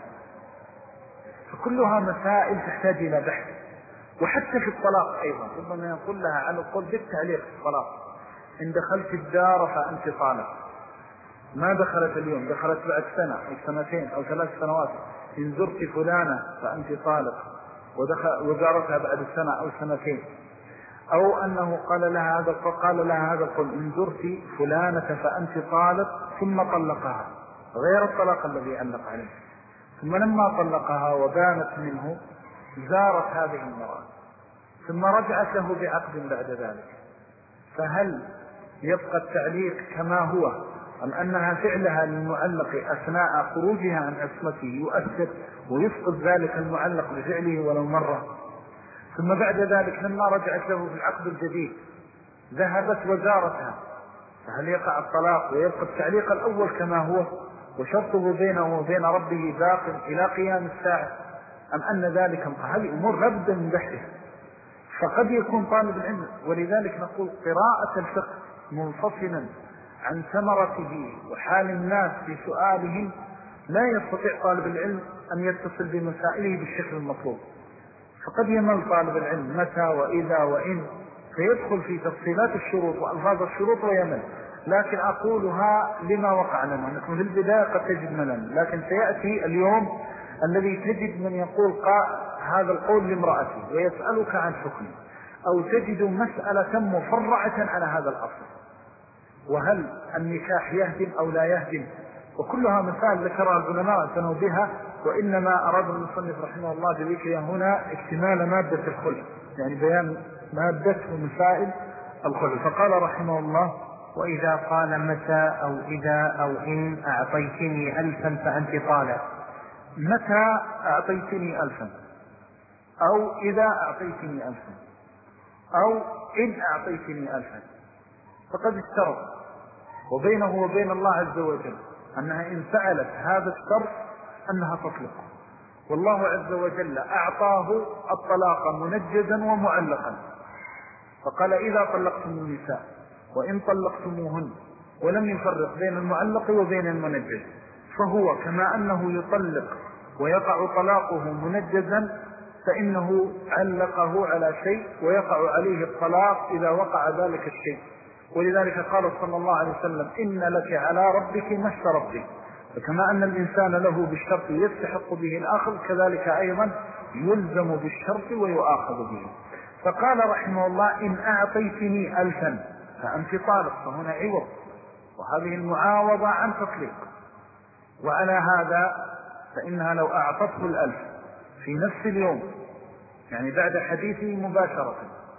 فكلها مسائل تحتاج إلى بحث. وحتى في الطلاق أيضا ربما يقول لها على القول بالتعليق في الطلاق إن دخلت الدار فأنت طالق، ما دخلت اليوم، دخلت بعد سنة أو سنتين أو 3 سنوات، إن زرت فلانة فأنت طالق وزارتها بعد سنة أو سنتين. أو أنه قال لها هذا القول إن زرت فلانة فأنت طالق ثم طلقها غير الطلاق الذي علق عليه، ثم لما طلقها وبانت منه زارت هذه المرأة ثم رجعت له بعقد بعد ذلك، فهل يبقى التعليق كما هو أم أنها فعلها للمعلق أثناء خروجها عن عصمته يؤثر ويفقد ذلك المعلق بفعله ولو مرة، ثم بعد ذلك لما رجعت له في العقد الجديد ذهبت وزارتها، فهل يقع الطلاق ويبقى التعليق الأول كما هو وشرطه بينه وبين ربه باق إلى قيام الساعة، أم أن ذلك هذه أمور لابد من بحثها؟ فقد يكون طالب العلم، ولذلك نقول قراءة الفقه منفصلا عن ثمرته وحال الناس في سؤالهم لا يستطيع طالب العلم أن يتصل بمسائله بالشكل المطلوب. فقد يمل طالب العلم متى وإذا وإن فيدخل في تفصيلات الشروط وألفاظ الشروط ويمل. لكن أقولها لما وقع لنا، نحن في البداية قد تجد ملل، لكن سيأتي اليوم الذي تجد من يقول هذا القول لامرأتي ويسألك عن حكمه، أو تجد مسألة مفرعة على هذا الأصل، وهل النكاح يهدم أو لا يهدم، وكلها مسائل ذكرها العلماء اعتنوا بها وإنما أراد المصنف رحمه الله بذكرها هنا اكتمال مادة الخلع، يعني بيان مادة ومسائل الخلع. فقال رحمه الله: وإذا قال متى أو إذا أو إن أعطيتني 1000 فأنت طالق. متى أعطيتني 1000 أو إذا أعطيتني 1000 أو إن أعطيتني 1000 فقد اشترط وبينه وبين الله عز وجل أنها إن فعلت هذا الشرط أنها تطلق، والله عز وجل أعطاه الطلاق منجزا ومعلقا، فقال: إذا طلقتم النساء وإن طلقتموهن، ولم يفرق بين المعلق وبين المنجز. فهو كما أنه يطلق ويقع طلاقه منجزا فإنه علقه على شيء ويقع عليه الطلاق إذا وقع ذلك الشيء. ولذلك قال صلى الله عليه وسلم: إن لك على ربك ما اشترط به. فكما أن الإنسان له بالشرط يستحق به الآخر، كذلك أيضا يلزم بالشرط ويؤاخذ به. فقال رحمه الله: إن أعطيتني 1000 فأنت طالق، فهنا عوض، وهذه المعاوضة عن تطليق. وعلى هذا فإنها لو أعطته 1000 في نفس اليوم، يعني بعد حديثه مباشرة،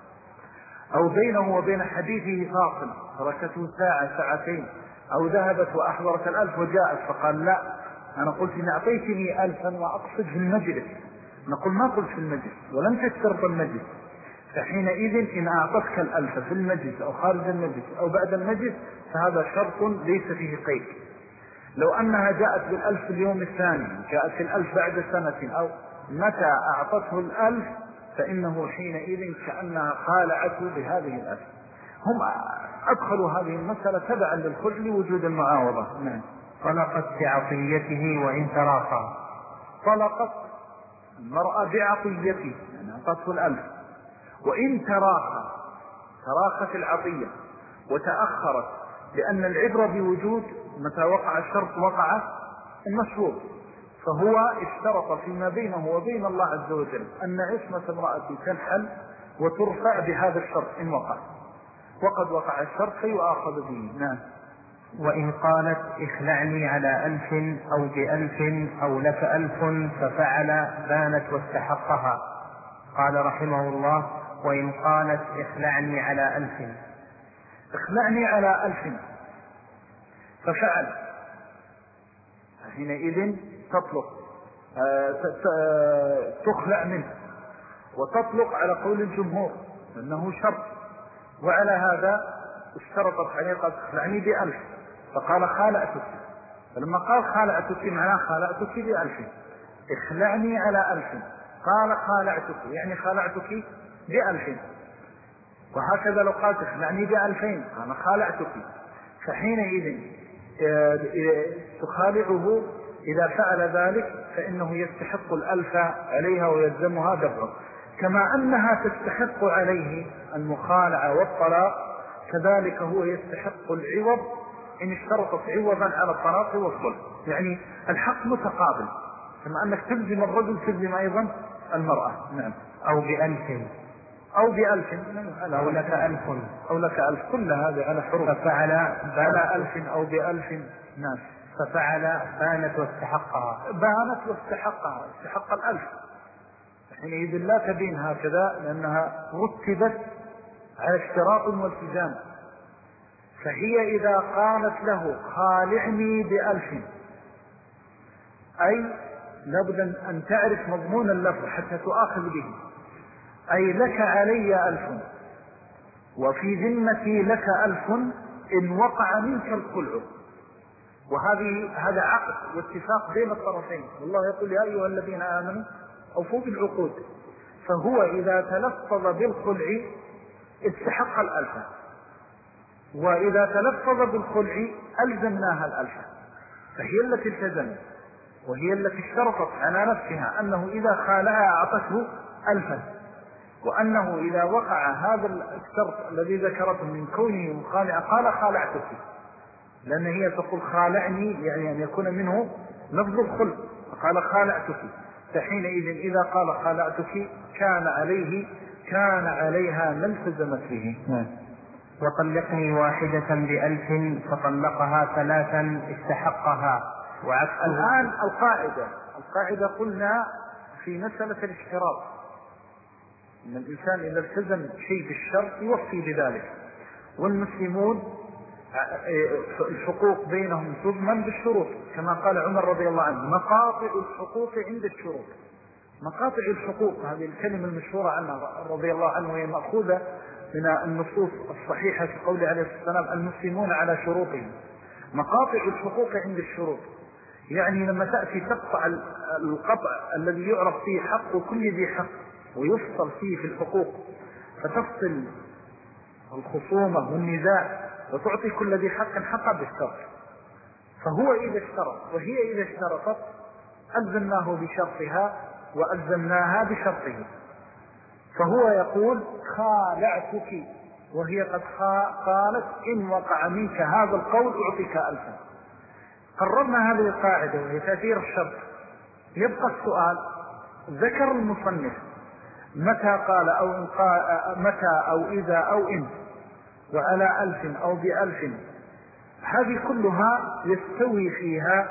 أو بينه وبين حديثه فاصل تركته ساعة ساعتين، أو ذهبت وأحضرت 1000 وجاءت فقال: لا، أنا قلت إن أعطيتني 1000 وأقصد في المجلس. نقول: ما قلت في المجلس ولم تشترط المجلس. فحينئذ إن أعطتك 1000 في المجلس أو خارج المجلس أو بعد المجلس فهذا شرط ليس فيه قيد. لو أنها جاءت بال1000 اليوم الثاني، جاءت ال1000 بعد سنة، أو متى أعطته 1000 فإنه حينئذ كأنها خالعته بهذه 1000. هم أدخلوا هذه المسألة تبعا للخلع لوجود المعاوضة. نعم. طلقت بعطيته وإن تراخى. طلقت المرأة بعطيته، يعني أعطته 1000، وإن تراخت العطية وتأخرت، لأن العبرة بوجود متى وقع الشرط وقع المشروط. فهو اشترط فيما بينه وبين الله عز وجل أن عصمة امرأتي تنحل وترفع بهذا الشرط إن وقع، وقد وقع الشرط فيؤاخذ به. نعم. وإن قالت: اخلعني على 1000 أو ب1000 أو لك 1000 ففعل بانت واستحقها. قال رحمه الله: وإن قالت: اخلعني على 1000. اخلعني على 1000 ففعل، حينئذ تطلق، تخلع منه، وتطلق على قول الجمهور أنه شرط. وعلى هذا اشترطت عليه: قد اخلعني ب1000، فقال: خالعتك. فلما قال خالعتك معناه خالعتك ب1000. اخلعني على 1000 قال: خالعتك، يعني خالعتك ب1000. وهكذا لو قالت: اخلعني ب2000 قال: خالعتك. فحينئذ تخالعه إذا فعل ذلك فإنه يستحق 1000 عليها ويلزمها دفعه، كما أنها تستحق عليه المخالعة والطلاق، كذلك هو يستحق العوض إن اشترطت عوضا على الطلاق والخلع. يعني الحق متقابل، كما أنك تلزم الرجل تلزم أيضا المرأة. نعم. أو ب1000 أو ب1000 أو لك 1000 أو لك 1000، كل هذه على حروف. ففعل على 1000 أو ب1000. نعم. ففعل بانت واستحقها. بانت واستحقها، استحق 1000. حينئذ لا تبين هكذا، لأنها رتبت على اشتراط والتزام. فهي إذا قالت له: خالعني ب1000، أي لابد أن تعرف مضمون اللفظ حتى تؤاخذ به، أي لك علي 1000 وفي ذمتي لك 1000 إن وقع منك الخلع. هذا عقد واتفاق بين الطرفين، والله يقول: يا أيها الذين آمنوا أوفوا بالعقود. فهو إذا تلفظ بالخلع استحق 1000، وإذا تلفظ بالخلع ألزمناها 1000، فهي التي التزمت وهي التي اشترطت على نفسها أنه إذا خالعها أعطته 1000، وأنه إذا وقع هذا الشرط الذي ذكرته من كونه مخالعا قال: خالعتك، لأن هي تقول خالعني يعني أن يكون منه لفظ الخلع، فقال: خالعتك. فحينئذ إذا قال: خالعتك كان عليها ما التزمت به. وطلقني واحدة ب1000 فطلقها 3 استحقها، الآن القاعدة قلنا في مسألة الاشتراط أن الإنسان إذا التزم شيء بالشرط يوفي بذلك، والمسلمون الحقوق بينهم تضمن بالشروط كما قال عمر رضي الله عنه: مقاطع الحقوق عند الشروط. مقاطع الحقوق هذه الكلمة المشهورة عنها رضي الله عنه، وهي مأخوذة من النصوص الصحيحة في قوله عليه الصلاة والسلام: المسلمون على شروطهم. مقاطع الحقوق عند الشروط يعني لما تأتي تقطع القطع الذي يعرف فيه حق كل ذي حق ويفصل فيه في الحقوق، فتفصل الخصومة والنزاع وتعطي كل ذي حق حقا بالشرط. فهو إذا اشترط وهي إذا اشترطت ألزمناه بشرطها وألزمناها بشرطه. فهو يقول: خالعتك، وهي قد قالت: إن وقع منك هذا القول أعطيك 1000. قررنا هذه القاعدة وهي تأثير الشرط. يبقى السؤال: ذكر المصنف متى قال أو متى أو إذا أو إن، وعلى 1000 أو ب1000، هذه كلها يستوي فيها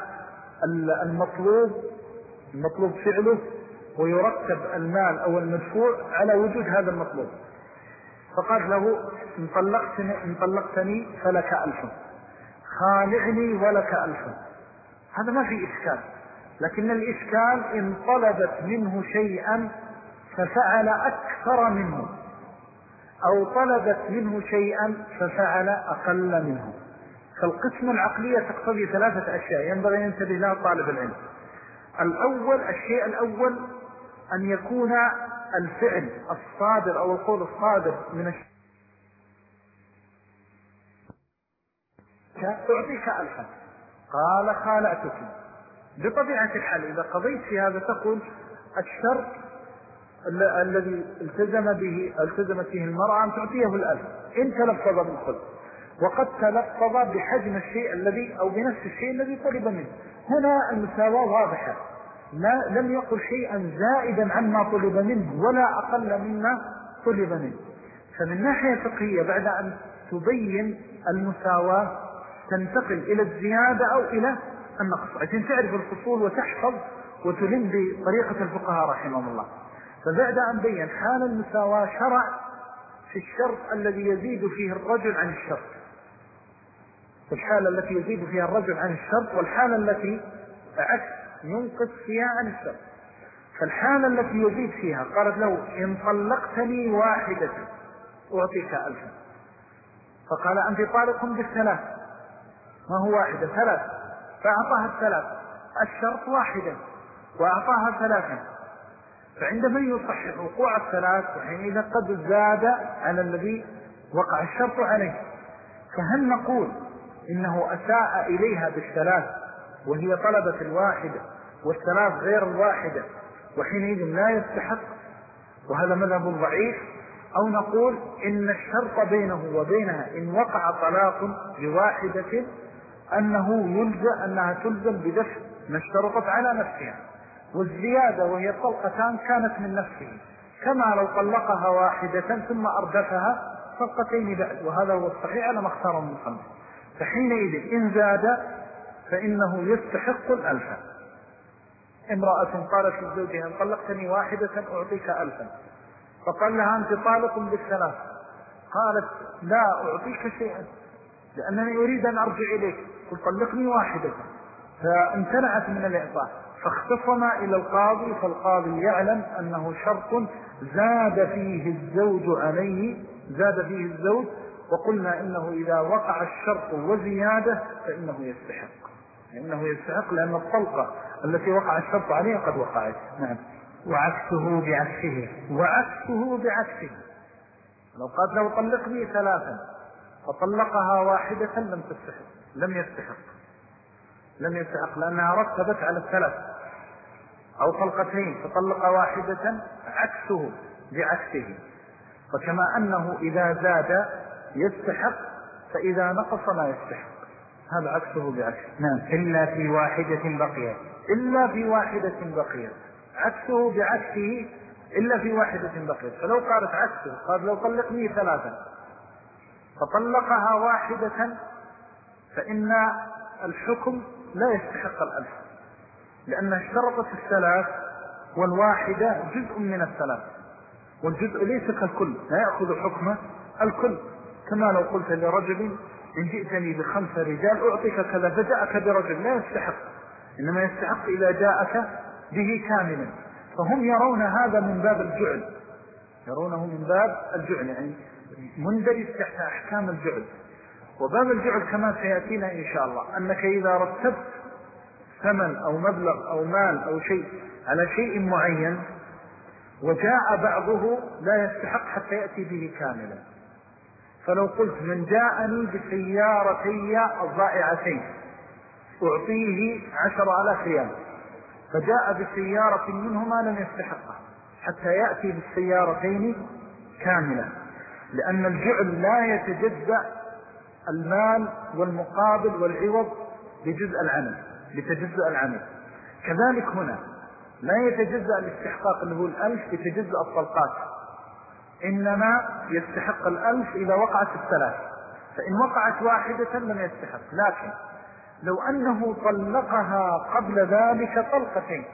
المطلوب فعله، ويرتب المال أو المدفوع على وجود هذا المطلوب. فقال له: إن طلقتني فلك 1000، خالعني ولك 1000. هذا ما في إشكال، لكن الإشكال إن طلبت منه شيئا ففعل أكثر منه، أو طلبت منه شيئا ففعل أقل منه. فالقسمة العقلية تقتضي 3 أشياء ينبغي أن ينتبه لها طالب العلم. الشيء الأول أن يكون الفعل الصادر أو القول الصادر من تعطيك 1000، قال: خالعتك. بطبيعة الحال إذا قضيت في هذا تقول: الشرط الذي التزمت به المرأة أن تعطيه 1000 إن تلفظ بالخلع، وقد تلفظ بحجم الشيء الذي أو بنفس الشيء الذي طلب منه. هنا المساواة واضحة، لم يقل شيئا زائدا عما طلب منه ولا أقل مما طلب منه. فمن ناحية فقهية بعد أن تبين المساواة تنتقل إلى الزيادة أو إلى النقص، عشان تعرف الفصول وتحفظ وتلم بطريقة الفقهاء رحمهم الله. فبعد أن بين حال المساواة شرع في الشرط الذي يزيد فيه الرجل عن الشرط، الحالة التي يزيد فيها الرجل عن الشرط، والحالة التي عكس ينقص فيها عن الشرط. فالحالة التي يزيد فيها قالت له: إن طلقتني واحدة أعطيك 1000. فقال: أنت طالق بالثلاث، ما هو واحدة 3، فأعطاها 3. الشرط واحدة وأعطاها 3. فعندما يصحح وقوع 3 وحينئذ قد زاد على الذي وقع الشرط عليه. فهل نقول إنه أساء إليها بال3 وهي طلبت 1 وال3 غير 1 وحينئذ لا يستحق، وهذا مذهب ضعيف؟ أو نقول إن الشرط بينه وبينها إن وقع طلاق ب1 أنها تلزم بدفع ما اشترطت على نفسها، والزيادة وهي طلقتان كانت من نفسه، كما لو طلقها 1 ثم أردفها طلقتين بعد، وهذا هو الصحيح على ما اختاره المصنف. فحينئذ إن زاد فإنه يستحق 1000. امرأة قالت لزوجها: إن طلقتني 1 أعطيك 1000. فقال لها: أنت طالق بال3. قالت: لا أعطيك شيئا لأنني أريد أن أرجع إليك، قل طلقني 1. فامتنعت من الإعطاء، فاختصم إلى القاضي، فالقاضي يعلم أنه شرط زاد فيه الزوج، وقلنا إنه إذا وقع الشرط وزيادة فإنه يستحق لأن الطلقة التي وقع الشرط عليها قد وقعت. نعم. وعكسه بعكسه. لو قالت له: طلقني 3 فطلقها 1 لم يستحق لأنها رتبت على 3، أو طلقتين فطلق 1 عكسه بعكسه. فكما أنه إذا زاد يستحق فإذا نقص لا يستحق، هذا عكسه بعكسه. نعم. إلا في 1 بقيت. عكسه بعكسه إلا في 1 بقيت. فلو قالت عكسه، قال: لو طلقني 3 فطلقها 1 فإن الحكم لا يستحق الألف، لأنها اشترطت الثلاث والواحدة جزء من الثلاث، والجزء ليس كالكل، لا يأخذ حكمه الكل. كما لو قلت لرجل إن جئتني ب5 رجال أعطيك كذا فجاءك برجل، لا يستحق، إنما يستحق إذا جاءك به كاملا. فهم يرون هذا من باب الجعل، يرونه من باب الجعل، يعني مندرج تحت أحكام الجعل. وباب الجعل كما سيأتينا إن شاء الله أنك إذا رتبت ثمن أو مبلغ أو مال أو شيء على شيء معين وجاء بعضه لا يستحق حتى يأتي به كاملا. فلو قلت من جاءني بسيارتي الضائعتين أعطيه 10,000 ريال، فجاء بسيارة منهما لم يستحقها حتى يأتي بالسيارتين كاملة، لأن الجعل لا يتجزأ المال والمقابل والعوض بجزء العمل، بتجزأ العمل. كذلك هنا لا يتجزأ الاستحقاق اللي هو 1000 بتجزأ الطلقات، إنما يستحق 1000 إذا وقعت الثلاث، فإن وقعت واحدة لم يستحق. لكن لو أنه طلقها قبل ذلك طلقتين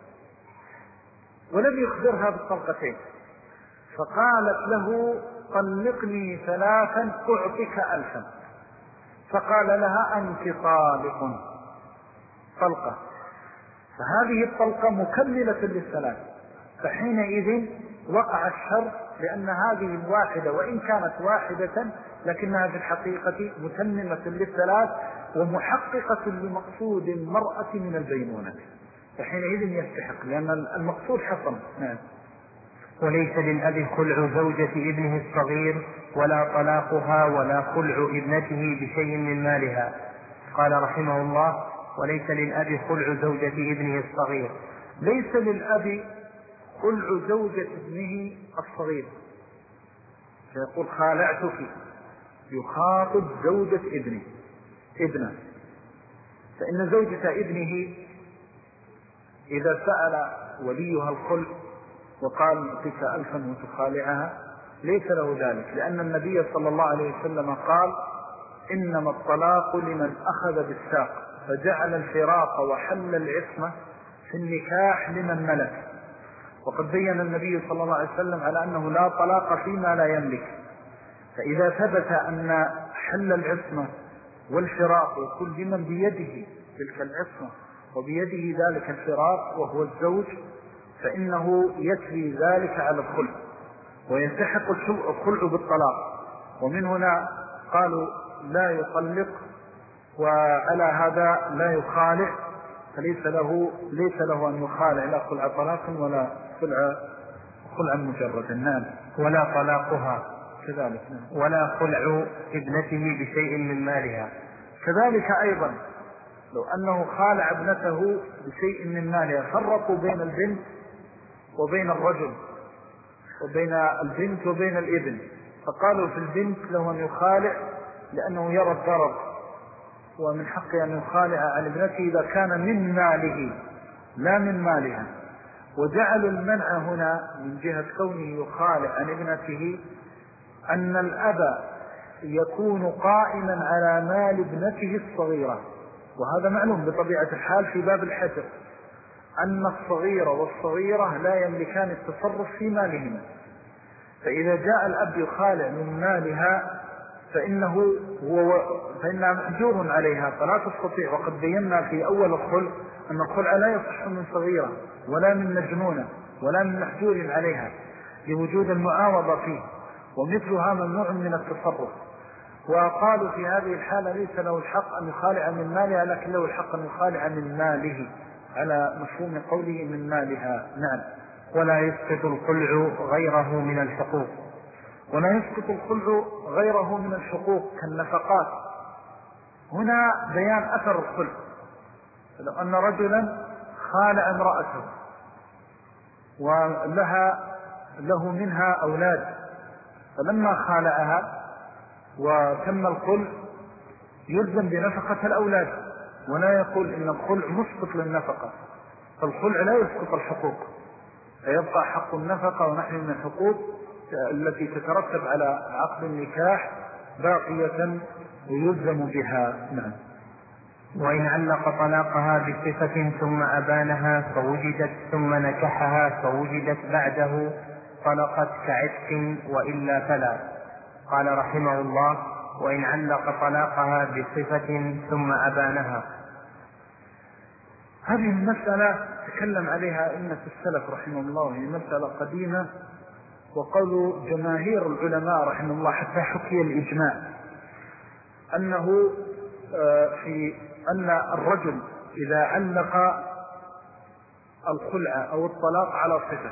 ولم يخبرها بالطلقتين، فقالت له طلقني 3 أعطيك 1000، فقال لها أنت طالق طلقة، فهذه الطلقة مكملة للثلاث، فحينئذ وقع الشر، لأن هذه الواحدة وإن كانت واحدة لكنها في الحقيقة متممة للثلاث ومحققة لمقصود المرأة من البينونة، فحينئذ يستحق، لأن المقصود حصل. نعم. وليس للأب خلع زوجة ابنه الصغير ولا طلاقها ولا خلع ابنته بشيء من مالها. قال رحمه الله: وليس للأب خلع زوجة ابنه الصغير. ليس للأب خلع زوجة ابنه الصغير، فيقول خالعتك، يخاطب زوجة ابنه، فإن زوجة ابنه إذا سأل وليها الخلع وقال نعطيك 1000 وتخالعها ليس له ذلك، لأن النبي صلى الله عليه وسلم قال: إنما الطلاق لمن أخذ بالساق، فجعل الفراق وحل العصمة في النكاح لمن ملك. وقد بين النبي صلى الله عليه وسلم على أنه لا طلاق فيما لا يملك، فإذا ثبت أن حل العصمة والفراق يكون لمن بيده تلك العصمة وبيده ذلك الفراق وهو الزوج، فإنه يكفي ذلك على الخلع ويستحق الخلع بالطلاق. ومن هنا قالوا لا يطلق، وعلى هذا لا يخالع، فليس له أن يخالع لا خلع طلاق ولا خلع مجرد. نعم. ولا طلاقها كذلك. ولا خلع ابنته بشيء من مالها. كذلك أيضا لو أنه خالع ابنته بشيء من مالها، فرقوا بين البنت وبين الرجل وبين البنت وبين الابن، فقالوا في البنت له أن يخالع لأنه يرى الضرر، ومن حقه أن يخالع عن ابنته إذا كان من ماله لا من مالها. وجعلوا المنع هنا من جهة كونه يخالع عن ابنته أن الأب يكون قائما على مال ابنته الصغيرة، وهذا معلوم بطبيعة الحال في باب الحجر أن الصغير والصغيرة لا يملكان التصرف في مالهما، فإذا جاء الأب يخالع من مالها فإنها محجور عليها فلا تستطيع. وقد بينا في أول الخلع أن الخلع لا يصح من صغيرة ولا من مجنونة ولا من محجور عليها لوجود المعاوضة فيه، ومثلها ممنوع من التصرف. وقالوا في هذه الحالة ليس له الحق أن يخالع من مالها، لكن له الحق أن يخالع من ماله على مفهوم قوله من مالها. نعم. ولا يسقط الخلع غيره من الحقوق. ولا يسقط الخلع غيره من الحقوق كالنفقات. هنا بيان أثر الخلع. لو أن رجلا خالع امرأته وله منها أولاد، فلما خالعها وتم الخلع يلزم بنفقة الأولاد، ولا يقول إن الخلع مسقط للنفقة، فالخلع لا يسقط الحقوق، فيبقى حق النفقة ونحن من الحقوق التي تترتب على عقد النكاح باقية ويلزم بها. نعم. وإن علق طلاقها بصفة ثم أبانها فوجدت ثم نكحها فوجدت بعده طلقت كعتق وإلا فلا. قال رحمه الله: وإن علق طلاقها بصفة ثم أبانها. هذه المسألة تكلم عليها أئمة السلف رحمه الله، وهي مسألة قديمة، وقول جماهير العلماء رحمه الله حتى حكي الإجماع أنه في أن الرجل إذا علق الخلع أو الطلاق على صفة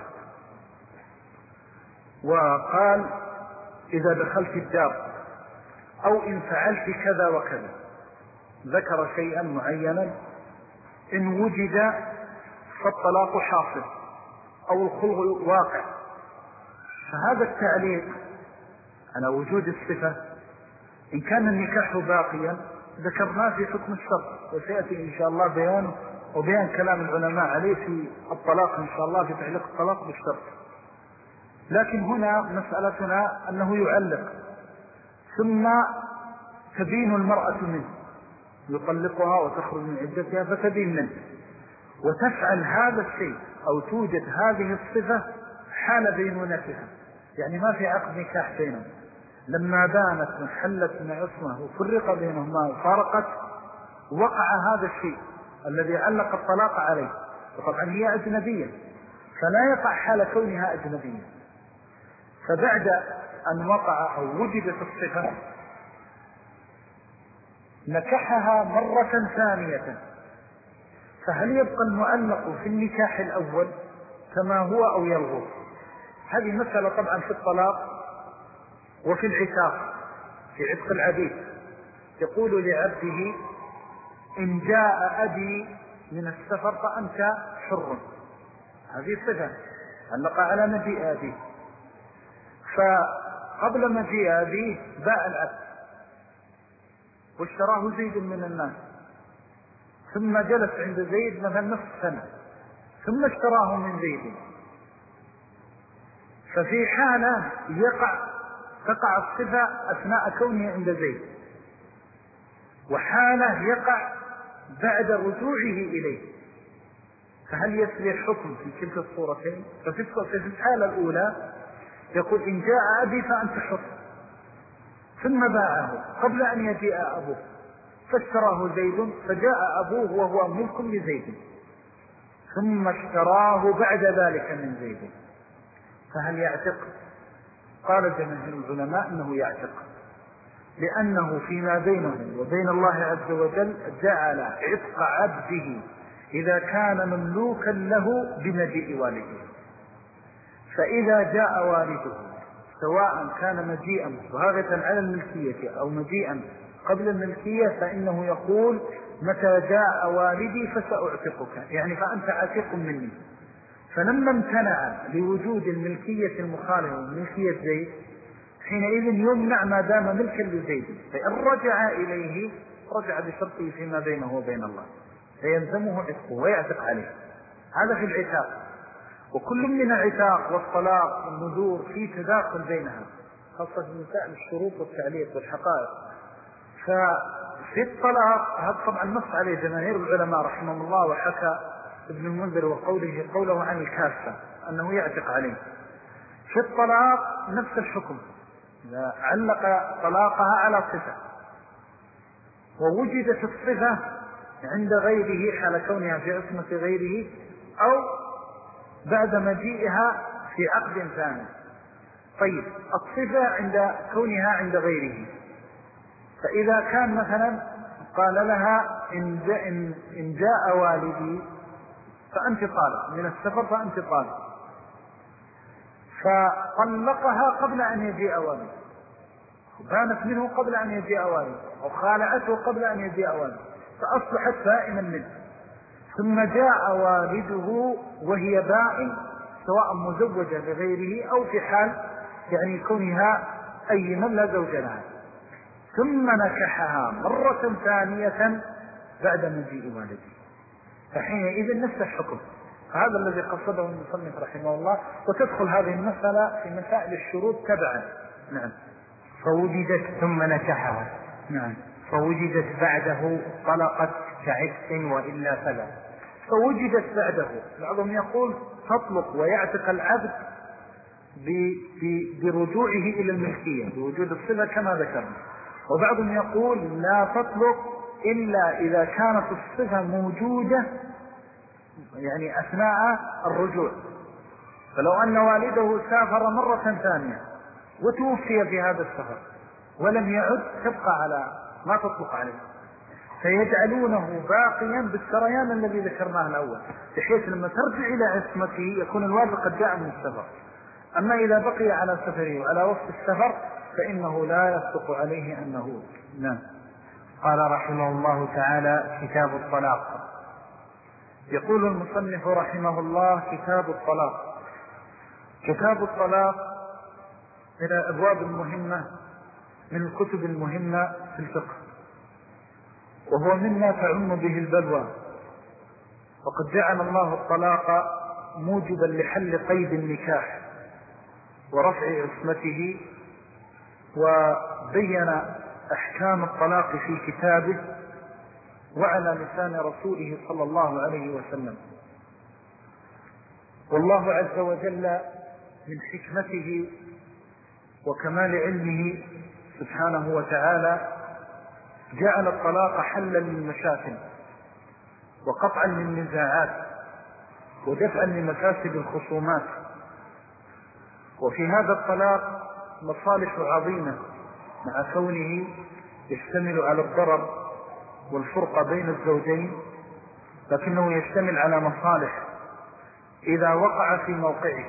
وقال إذا دخلت الدار أو إن فعلت كذا وكذا، ذكر شيئا معينا، إن وجد فالطلاق حاصل أو الخلع واقع، فهذا التعليق على وجود الصفة إن كان النكاح باقيا ذكرناه في حكم الشرط، وسيأتي إن شاء الله بيانه وبيان كلام العلماء عليه في الطلاق إن شاء الله، في تعليق الطلاق بالشرط. لكن هنا مسألتنا أنه يعلق ثم تبين المرأة منه، يطلقها وتخرج من عدتها فتبين منه، وتفعل هذا الشيء أو توجد هذه الصفة حال بينونتها، يعني ما في عقد نكاح بينهم، لما بانت وحلت من عصمه وفرق بينهما وفارقت وقع هذا الشيء الذي علق الطلاق عليه، وطبعا هي أجنبية فلا يقع حال كونها أجنبية، فبعد أن وقع أو وجدت الصفة نكحها مرة ثانية، فهل يبقى المعلق في النكاح الأول كما هو أو يلغو؟ هذه مسألة طبعا في الطلاق وفي العتاق، في عتق العبيد يقول لعبده: إن جاء أبي من السفر فأنت حر، هذه صفة علق على مجيء أبيه، فقبل مجيء أبيه باع العبد واشتراه زيد من الناس، ثم جلس عند زيد مثلا نصف سنة ثم اشتراه من زيد، ففي حالة تقع الصفة أثناء كونه عند زيد، وحالة يقع بعد رجوعه إليه، فهل يسري الحكم في كلتا الصورتين؟ ففي الحالة الأولى يقول: إن جاء أبي فأنت حر، ثم باعه قبل أن يجيء أبوه فاشتراه زيد، فجاء أبوه وهو ملك لزيد، ثم اشتراه بعد ذلك من زيد، فهل يعتق؟ قال جماهير العلماء أنه يعتق، لأنه فيما بينه وبين الله عز وجل جعل عتق عبده إذا كان مملوكا له بمجيء والده، فإذا جاء والده سواء كان مجيئا ظاهرة على الملكية أو مجيئا قبل الملكية، فإنه يقول: متى جاء والدي فسأعتقك، يعني فأنت عتيق مني. فلما امتنع لوجود الملكية المخالفة وملكية زيد حينئذ يمنع ما دام ملكا لزيد، فإن رجع إليه رجع بشرطه فيما بينه وبين الله، فيلزمه عتقه ويعتق عليه. هذا في العتاق. وكل من العتاق والطلاق والنذور في تداخل بينها، خاصة في مسائل الشروط والتعليق والحقائق. ففي الطلاق هذا طبعا نص عليه جماهير العلماء رحمهم الله، وحكى ابن المنذر قوله عن الكافة أنه يعتق عليه. في الطلاق نفس الحكم، إذا علق طلاقها على صفة ووجدت الصفة عند غيره حال كونها في عصمة غيره أو بعد مجيئها في عقد ثاني. طيب، الصفة عند كونها عند غيره، فإذا كان مثلا قال لها: إن جاء والدي فأنت طالق من السفر فأنت طالق، فطلقها قبل أن يجيء والده، بانت منه قبل أن يجيء والده، أو خالعته قبل أن يجيء والده، فأصبحت بائنا منه، ثم جاء والده وهي بائن سواء مزوجة لغيره أو في حال يعني كونها أيما لا زوج لها، ثم نكحها مرة ثانية بعد مجيء والده، فحينئذ نفس الحكم. هذا الذي قصده المصنف رحمه الله، وتدخل هذه المسألة في مسائل الشروط تبعا. نعم. فوجدت ثم نكحها. نعم. فوجدت بعده طلقت كعتق وإلا فلا. فوجدت بعده. بعضهم يقول تطلق ويعتق العبد برجوعه إلى الملكية بوجود الصلة كما ذكرنا، وبعضهم يقول لا تطلق إلا إذا كانت الصفة موجودة يعني أثناء الرجوع. فلو أن والده سافر مرة ثانية وتوفي في هذا السفر ولم يعد تبقى على ما تطلق عليه، فيجعلونه باقيا بالسريان الذي ذكرناه الأول، بحيث لما ترجع إلى عصمته يكون الوالد قد جاء من السفر. أما إذا بقي على سفره وعلى وقت السفر فإنه لا يصدق عليه أنه. نعم. قال رحمه الله تعالى: كتاب الطلاق. يقول المصنف رحمه الله: كتاب الطلاق. كتاب الطلاق من الأبواب المهمة من الكتب المهمة في الفقه، وهو مما تعم به البلوى، وقد جعل الله الطلاق موجبا لحل قيد النكاح ورفع عصمته، وبين أحكام الطلاق في كتابه وعلى لسان رسوله صلى الله عليه وسلم. والله عز وجل من حكمته وكمال علمه سبحانه وتعالى جعل الطلاق حلا للمشاكل وقطعا للنزاعات ودفعا لمفاسد الخصومات. وفي هذا الطلاق مصالح عظيمة مع كونه يشتمل على الضرر والفرقة بين الزوجين، لكنه يشتمل على مصالح إذا وقع في موقعه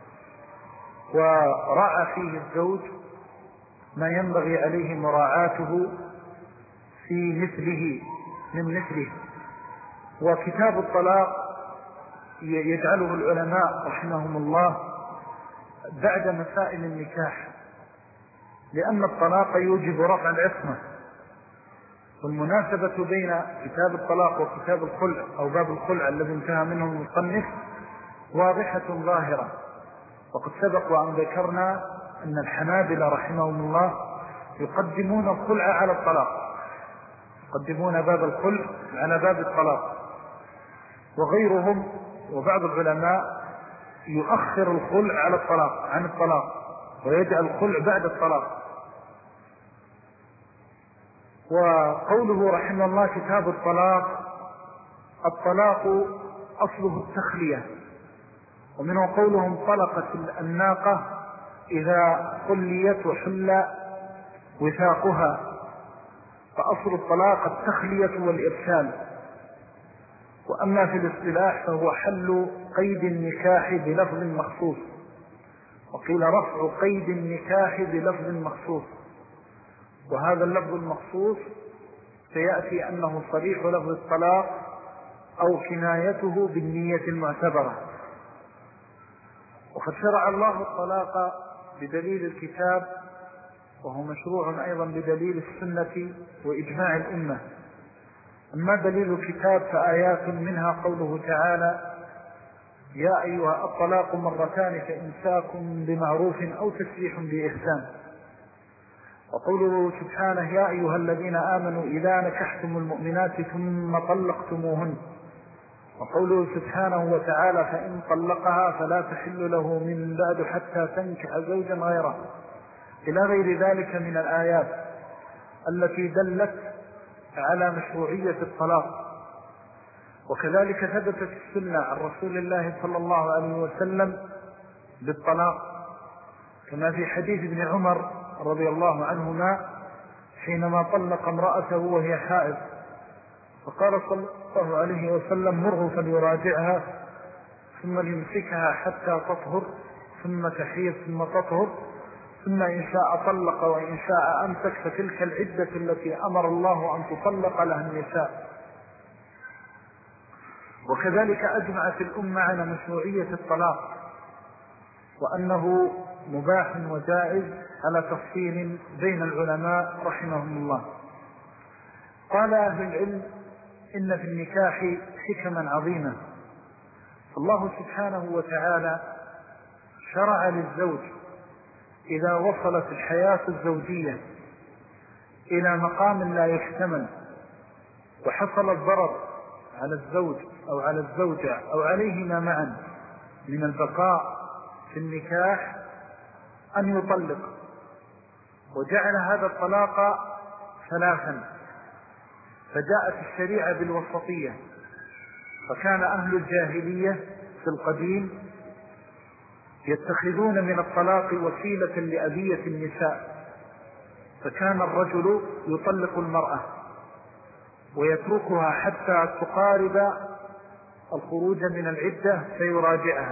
ورأى فيه الزوج ما ينبغي عليه مراعاته في مثله من مثله. وكتاب الطلاق يجعله العلماء رحمهم الله بعد مسائل النكاح، لأن الطلاق يوجب رفع العصمة، والمناسبة بين كتاب الطلاق وكتاب الخلع أو باب الخلع الذي انتهى منه المصنف واضحة ظاهرة. وقد سبق وأن ذكرنا أن الحنابلة رحمهم الله يقدمون الخلع على الطلاق، يقدمون باب الخلع على باب الطلاق، وغيرهم وبعض العلماء يؤخر الخلع على الطلاق عن الطلاق ويجعل الخلع بعد الطلاق. وقوله رحمه الله كتاب الطلاق: الطلاق أصله التخلية، ومنه قولهم طلقت الناقة إذا خليت وحل وثاقها، فأصل الطلاق التخلية والإرسال. وأما في الاصطلاح فهو حل قيد النكاح بلفظ مخصوص، وقيل رفع قيد النكاح بلفظ مخصوص، وهذا اللفظ المخصوص سيأتي أنه صريح لفظ الطلاق أو كنايته بالنية المعتبرة. وقد شرع الله الطلاق بدليل الكتاب، وهو مشروع أيضا بدليل السنة وإجماع الأمة. أما دليل الكتاب فآيات منها قوله تعالى: يا أيها الطلاق مرتان فإمساك بمعروف أو تسريح بإحسان. وقوله سبحانه: يا أيها الذين آمنوا إذا نكحتم المؤمنات ثم طلقتموهن. وقوله سبحانه وتعالى: فإن طلقها فلا تحل له من بعد حتى تنكح زوجا غيره، إلى غير ذلك من الآيات التي دلت على مشروعية الطلاق. وكذلك ثبتت السنة عن رسول الله صلى الله عليه وسلم بالطلاق، كما في حديث ابن عمر رضي الله عنهما حينما طلق امرأته وهي حائض، فقال صلى الله عليه وسلم: مره فليراجعها ثم ليمسكها حتى تطهر ثم تحيض ثم تطهر، ثم إن شاء طلق وإن شاء أمسك، فتلك العدة التي أمر الله أن تطلق لها النساء. وكذلك أجمعت الأمة على مشروعية الطلاق، وأنه مباح وجائز على تفصيل بين العلماء رحمهم الله. قال أهل العلم: إن في النكاح حكما عظيمة، فالله سبحانه وتعالى شرع للزوج إذا وصلت الحياة الزوجية إلى مقام لا يحتمل وحصل الضرر على الزوج أو على الزوجة أو عليهما معا من البقاء في النكاح أن يطلق، وجعل هذا الطلاق ثلاثا. فجاءت الشريعة بالوسطية، فكان أهل الجاهلية في القديم يتخذون من الطلاق وسيلة لأذية النساء، فكان الرجل يطلق المرأة ويتركها حتى تقارب الخروج من العدة فيراجعها،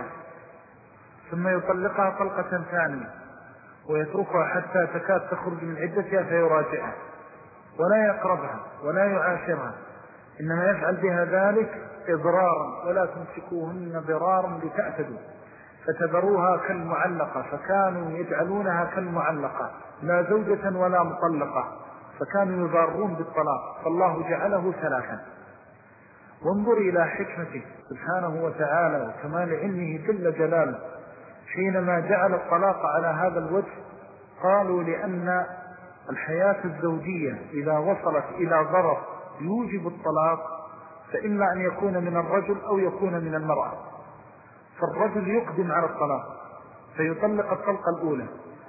ثم يطلقها طلقة ثانية ويتركها حتى تكاد تخرج من عدتها فيراجعها، ولا يقربها ولا يعاشرها، إنما يفعل بها ذلك إضرارا، ولا تمسكوهن ضرارا لتأتدوا فتذروها كالمعلقة، فكانوا يجعلونها كالمعلقة لا زوجة ولا مطلقة، فكانوا يضارون بالطلاق، فالله جعله ثلاثا. وانظر إلى حكمته سبحانه وتعالى وكمال علمه جل جلاله حينما جعل الطلاق على هذا الوجه. قالوا لأن الحياة الزوجية إذا وصلت إلى ضرر يوجب الطلاق فإما أن يكون من الرجل أو يكون من المرأة، فالرجل يقدم على الطلاق فيطلق الطلقة الأولى،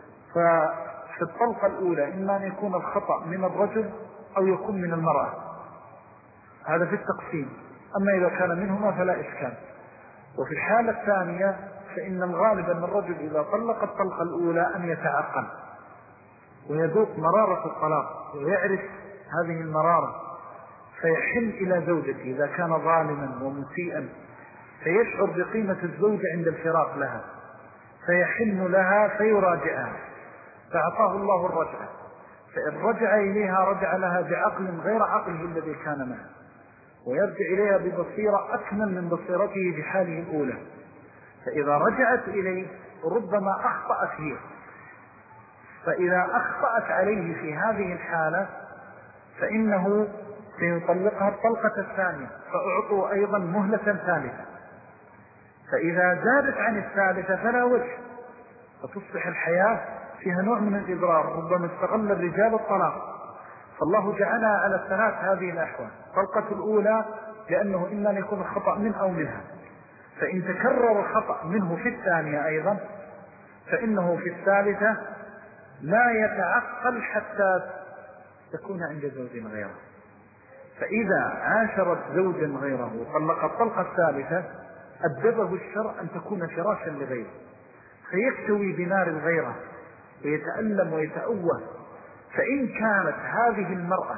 ففي الطلقة الأولى إما أن يكون الخطأ من الرجل أو يكون من المرأة، هذا في التقسيم. أما إذا كان منهما فلا إشكال. وفي الحالة الثانية فإن الغالب أن الرجل إذا طلق الطلقة الأولى أن يتعقل ويذوق مرارة الطلاق ويعرف هذه المرارة، فيحن إلى زوجته إذا كان ظالما ومسيئا، فيشعر بقيمة الزوجة عند الفراق لها، فيحن لها فيراجعها، فأعطاه الله الرجعة، فإن رجع إليها رجع لها بعقل غير عقله الذي كان معه، ويرجع إليها ببصيرة أكمل من بصيرته بحاله الأولى. فإذا رجعت إليه ربما أخطأت هي، فإذا أخطأت عليه في هذه الحالة فإنه سيطلقها الطلقة الثانية، فأعطوا أيضا مهلة ثالثة، فإذا زادت عن الثالثة فلا وجه، فتصبح الحياة فيها نوع من الإضرار، ربما استغل الرجال الطلاق. فالله جعلها على الثلاث هذه الأحوال. طلقة الأولى لأنه إما أن يكون الخطأ من أو منها، فإن تكرر الخطأ منه في الثانية أيضا فإنه في الثالثة لا يتعقل حتى تكون عند زوج غيره، فإذا عاشرت زوجا غيره وطلق الطلقة الثالثة أدبه الشرع أن تكون فراشا لغيره، فيكتوي بنار الغيرة ويتألم ويتأوه. فإن كانت هذه المرأة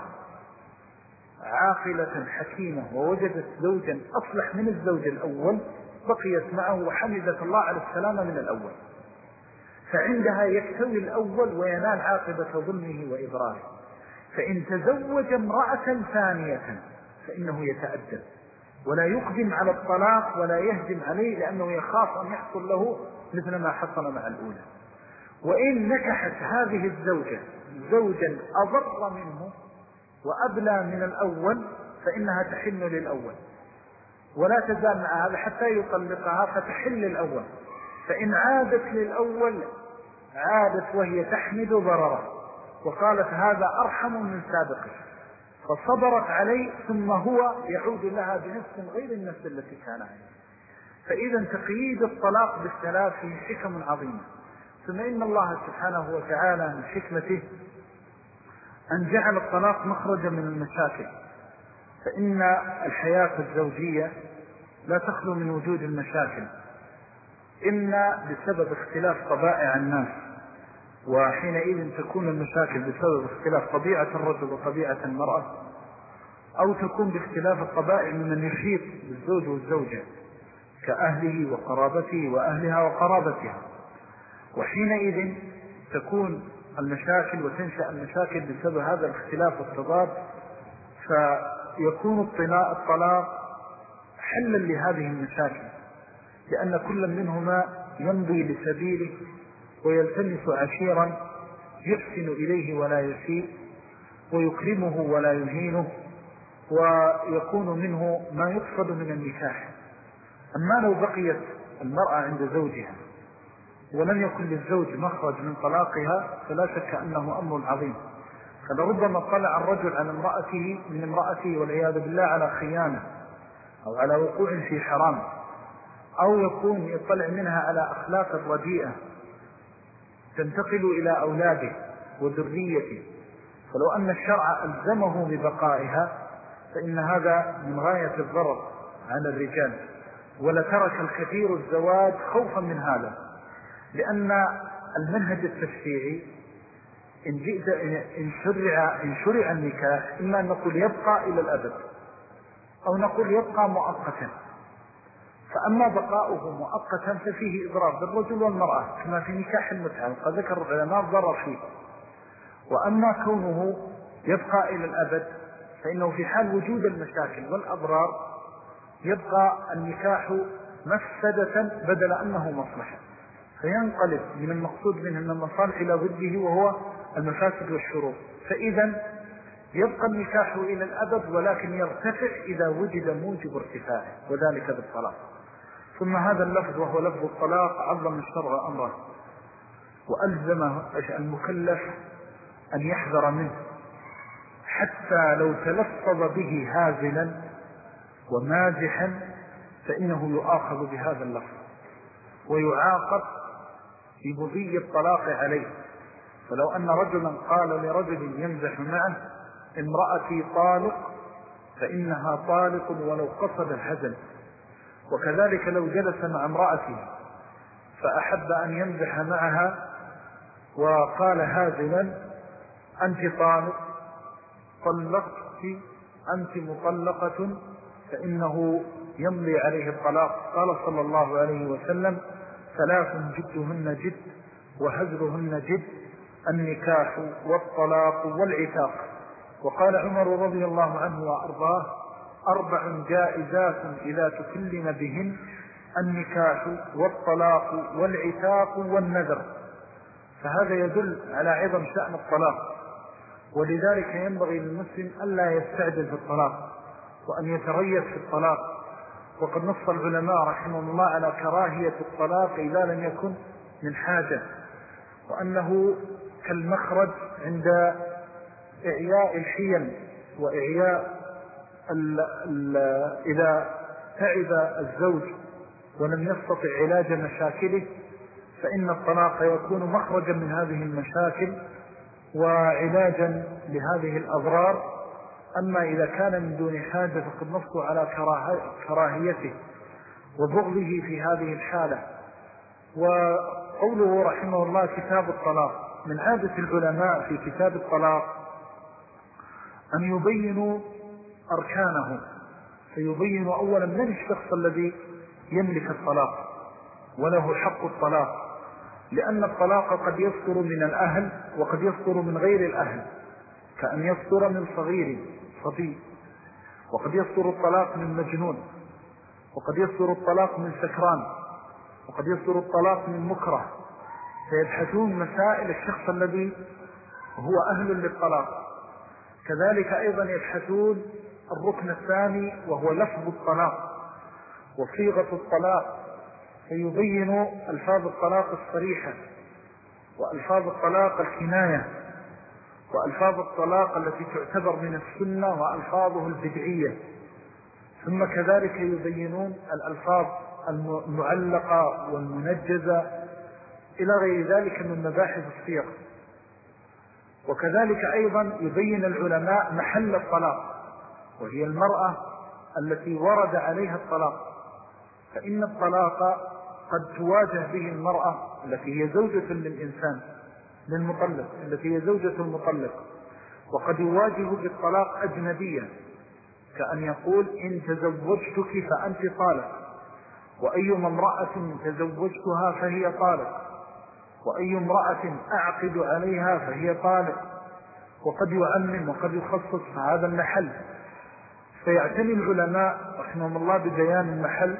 عاقلة حكيمة ووجدت زوجا أصلح من الزوج الأول بقيت معه وحمدت الله على السلامة من الأول، فعندها يكتوي الأول وينال عاقبة ظلمه وإضراره. فإن تزوج امرأة ثانية فإنه يتأدب ولا يقدم على الطلاق ولا يهجم عليه، لأنه يخاف أن يحصل له مثل ما حصل مع الأولى. وإن نكحت هذه الزوجة زوجا أضر منه وأبلى من الأول فإنها تحل للأول ولا تزال مع هذا حتى يطلقها فتحل الأول، فإن عادت للأول عادت وهي تحمد ضرره وقالت هذا أرحم من سابقه، فصبرت عليه ثم هو يعود لها بنفس غير النفس التي كان عليها. فإذا تقييد الطلاق بالثلاث فيه حكم عظيمة. ثم إن الله سبحانه وتعالى من حكمته أن جعل الطلاق مخرجا من المشاكل، فإن الحياة الزوجية لا تخلو من وجود المشاكل، إما بسبب اختلاف طبائع الناس، وحينئذ تكون المشاكل بسبب اختلاف طبيعة الرجل وطبيعة المرأة، أو تكون باختلاف الطبائع ممن يحيط بالزوج والزوجة كأهله وقرابته وأهلها وقرابتها، وحينئذ تكون المشاكل وتنشأ المشاكل بسبب هذا الاختلاف والتضاد، فيكون الطلاق حلا لهذه المشاكل، لأن كل منهما يمضي لسبيله ويلتمس عشيرا يحسن إليه ولا يسيء ويكرمه ولا يهينه، ويكون منه ما يقصد من النكاح. أما لو بقيت المرأة عند زوجها ولم يكن للزوج مخرج من طلاقها فلا شك أنه أمر عظيم، فلربما طلع الرجل على من امرأته والعياذ بالله على خيانة أو على وقوع في حرام، أو يكون يطلع منها على أخلاق رديئة تنتقل إلى أولاده وذريته، فلو أن الشرع ألزمه ببقائها فإن هذا من غاية الضرر على الرجال، ولترك الكثير الزواج خوفا من هذا. لأن المنهج التشريعي إن شرع النكاح إما أن نقول يبقى إلى الأبد أو نقول يبقى مؤقتا، فأما بقاؤه مؤقتا ففيه إضرار بالرجل والمرأة كما في نكاح المتعة قد ذكر العلماء الضرر فيه، وأما كونه يبقى إلى الأبد فإنه في حال وجود المشاكل والأضرار يبقى النكاح مفسدة بدل أنه مصلحة، فينقلب من المقصود منه من المصالح إلى ضده وهو المفاسد والشرور. فإذا يبقى النكاح إلى الأبد ولكن يرتفع إذا وجد موجب ارتفاعه وذلك بالطلاق. ثم هذا اللفظ وهو لفظ الطلاق عظم الشرع أمره وألزم المكلف أن يحذر منه، حتى لو تلفظ به هازلا ومازحا فإنه يؤاخذ بهذا اللفظ ويعاقب بمضي الطلاق عليه. فلو أن رجلا قال لرجل يمزح معه امرأتي طالق فإنها طالق ولو قصد الهزل، وكذلك لو جلس مع امرأته فأحب أن يمزح معها وقال هازلا أنت طالق طلقت أنت مطلقة فإنه يمضي عليه الطلاق. قال صلى الله عليه وسلم 3 جدهن جد وهزلهن جد النكاح والطلاق والعتاق. وقال عمر رضي الله عنه وأرضاه 4 جائزات إذا تكلم بهن النكاح والطلاق والعتاق والنذر. فهذا يدل على عظم شأن الطلاق، ولذلك ينبغي للمسلم ألا يستعجل في الطلاق وأن يتريث في الطلاق. وقد نص العلماء رحمهم الله على كراهية الطلاق إذا لم يكن من حاجة، وأنه كالمخرج عند إعياء الحيل وإعياء إذا تعب الزوج ولم يستطع علاج مشاكله فإن الطلاق يكون مخرجا من هذه المشاكل وعلاجا لهذه الأضرار. أما إذا كان من دون حاجة فقد نصوا على كراهيته وبغضه في هذه الحالة. وقوله رحمه الله كتاب الطلاق، من عادة العلماء في كتاب الطلاق أن يبينوا أركانه، فيبينوا أولا من الشخص الذي يملك الطلاق وله حق الطلاق، لأن الطلاق قد يصدر من الأهل وقد يصدر من غير الأهل، كأن يصدر من صغير صبي، وقد يصدر الطلاق من مجنون، وقد يصدر الطلاق من سكران، وقد يصدر الطلاق من مكره، فيبحثون مسائل الشخص الذي هو أهل للطلاق. كذلك أيضا يبحثون الركن الثاني وهو لفظ الطلاق وصيغة الطلاق، فيبين ألفاظ الطلاق الصريحة وألفاظ الطلاق الكناية وألفاظ الطلاق التي تعتبر من السنة وألفاظه البدعية. ثم كذلك يبينون الألفاظ المعلقة والمنجزة إلى غير ذلك من مباحث الصيغ. وكذلك أيضا يبين العلماء محل الطلاق وهي المرأة التي ورد عليها الطلاق، فإن الطلاق قد تواجه به المرأة التي هي زوجة للإنسان للمطلق التي هي زوجة المطلق، وقد يواجه بالطلاق أجنبية كأن يقول إن تزوجتك فأنت طالق، وأي امرأة تزوجتها فهي طالق، وأي امرأة أعقد عليها فهي طالق، وقد يعمم وقد يخصص هذا المحل. فيعتني العلماء رحمهم الله ببيان المحل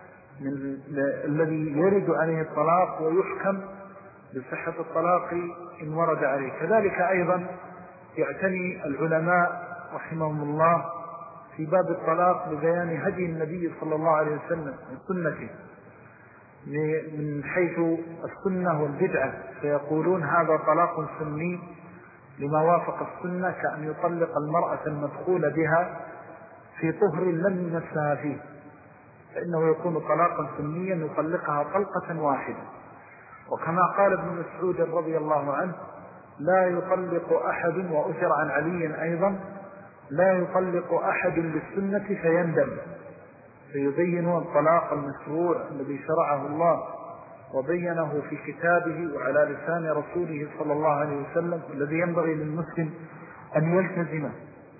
الذي يرد عليه الطلاق ويحكم بصحة الطلاق إن ورد عليه. كذلك أيضا يعتني العلماء رحمهم الله في باب الطلاق ببيان هدي النبي صلى الله عليه وسلم من سنته من حيث السنة والبدعة، فيقولون هذا طلاق سني لما وافق السنة، كأن يطلق المرأة المدخول بها في طهر لم يمسها فيه، فإنه يكون طلاقا سنيا يطلقها طلقة واحدة. وكما قال ابن مسعود رضي الله عنه: لا يطلق أحد، وأثر عن علي أيضا: لا يطلق أحد للسنة فيندم. فيبين الطلاق المشروع الذي شرعه الله وبينه في كتابه وعلى لسان رسوله صلى الله عليه وسلم، الذي ينبغي للمسلم أن يلتزمه.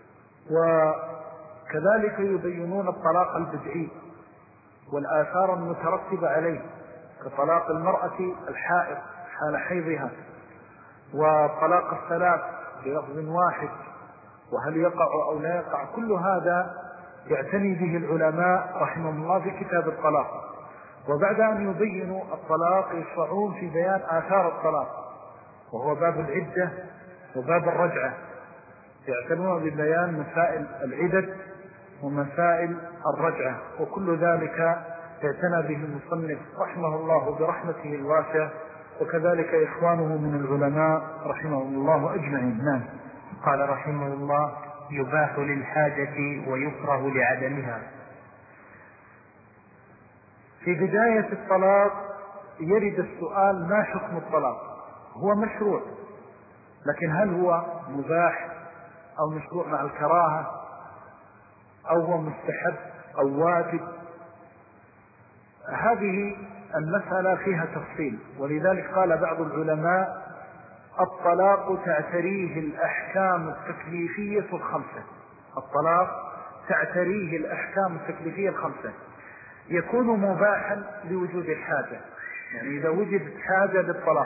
وكذلك يبينون الطلاق البدعي والآثار المترتبة عليه، كطلاق المرأة الحائض حال حيضها، وطلاق الثلاث بلفظ واحد، وهل يقع أو لا يقع. كل هذا يعتني به العلماء رحمهم الله في كتاب الطلاق. وبعد أن يبينوا الطلاق يشرعون في بيان آثار الطلاق، وهو باب العدة وباب الرجعة، يعتنون ببيان مسائل العدد ومسائل الرجعة، وكل ذلك اعتنى به المصنف رحمه الله برحمته الواسعة، وكذلك إخوانه من العلماء رحمهم الله أجمعين. نعم. قال رحمه الله: يباح للحاجة ويكره لعدمها. في بداية الطلاق يرد السؤال: ما حكم الطلاق؟ هو مشروع، لكن هل هو مباح أو مشروع مع الكراهة، أو هو مستحب أو واجب؟ هذه المسألة فيها تفصيل، ولذلك قال بعض العلماء: الطلاق تعتريه الأحكام التكليفية الخمسة. الطلاق تعتريه الأحكام التكليفية الخمسة. يكون مباحا لوجود الحاجة، يعني إذا وجدت حاجة للطلاق،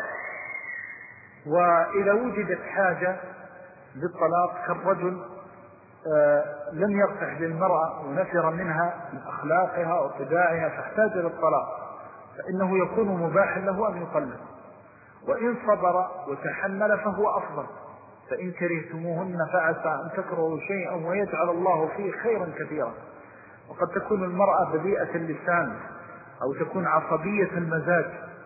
وإذا وجدت حاجة للطلاق كالرجل لم يرتح للمرأة ونفر منها من أخلاقها وطباعها فاحتاج للطلاق، فإنه يكون مباحا له أن يطلق. وإن صبر وتحمل فهو أفضل، فإن كرهتموهن فعسى أن تكرهوا شيئا ويجعل الله فيه خيرا كثيرا. وقد تكون المرأة بذيئة اللسان أو تكون عصبية المزاج،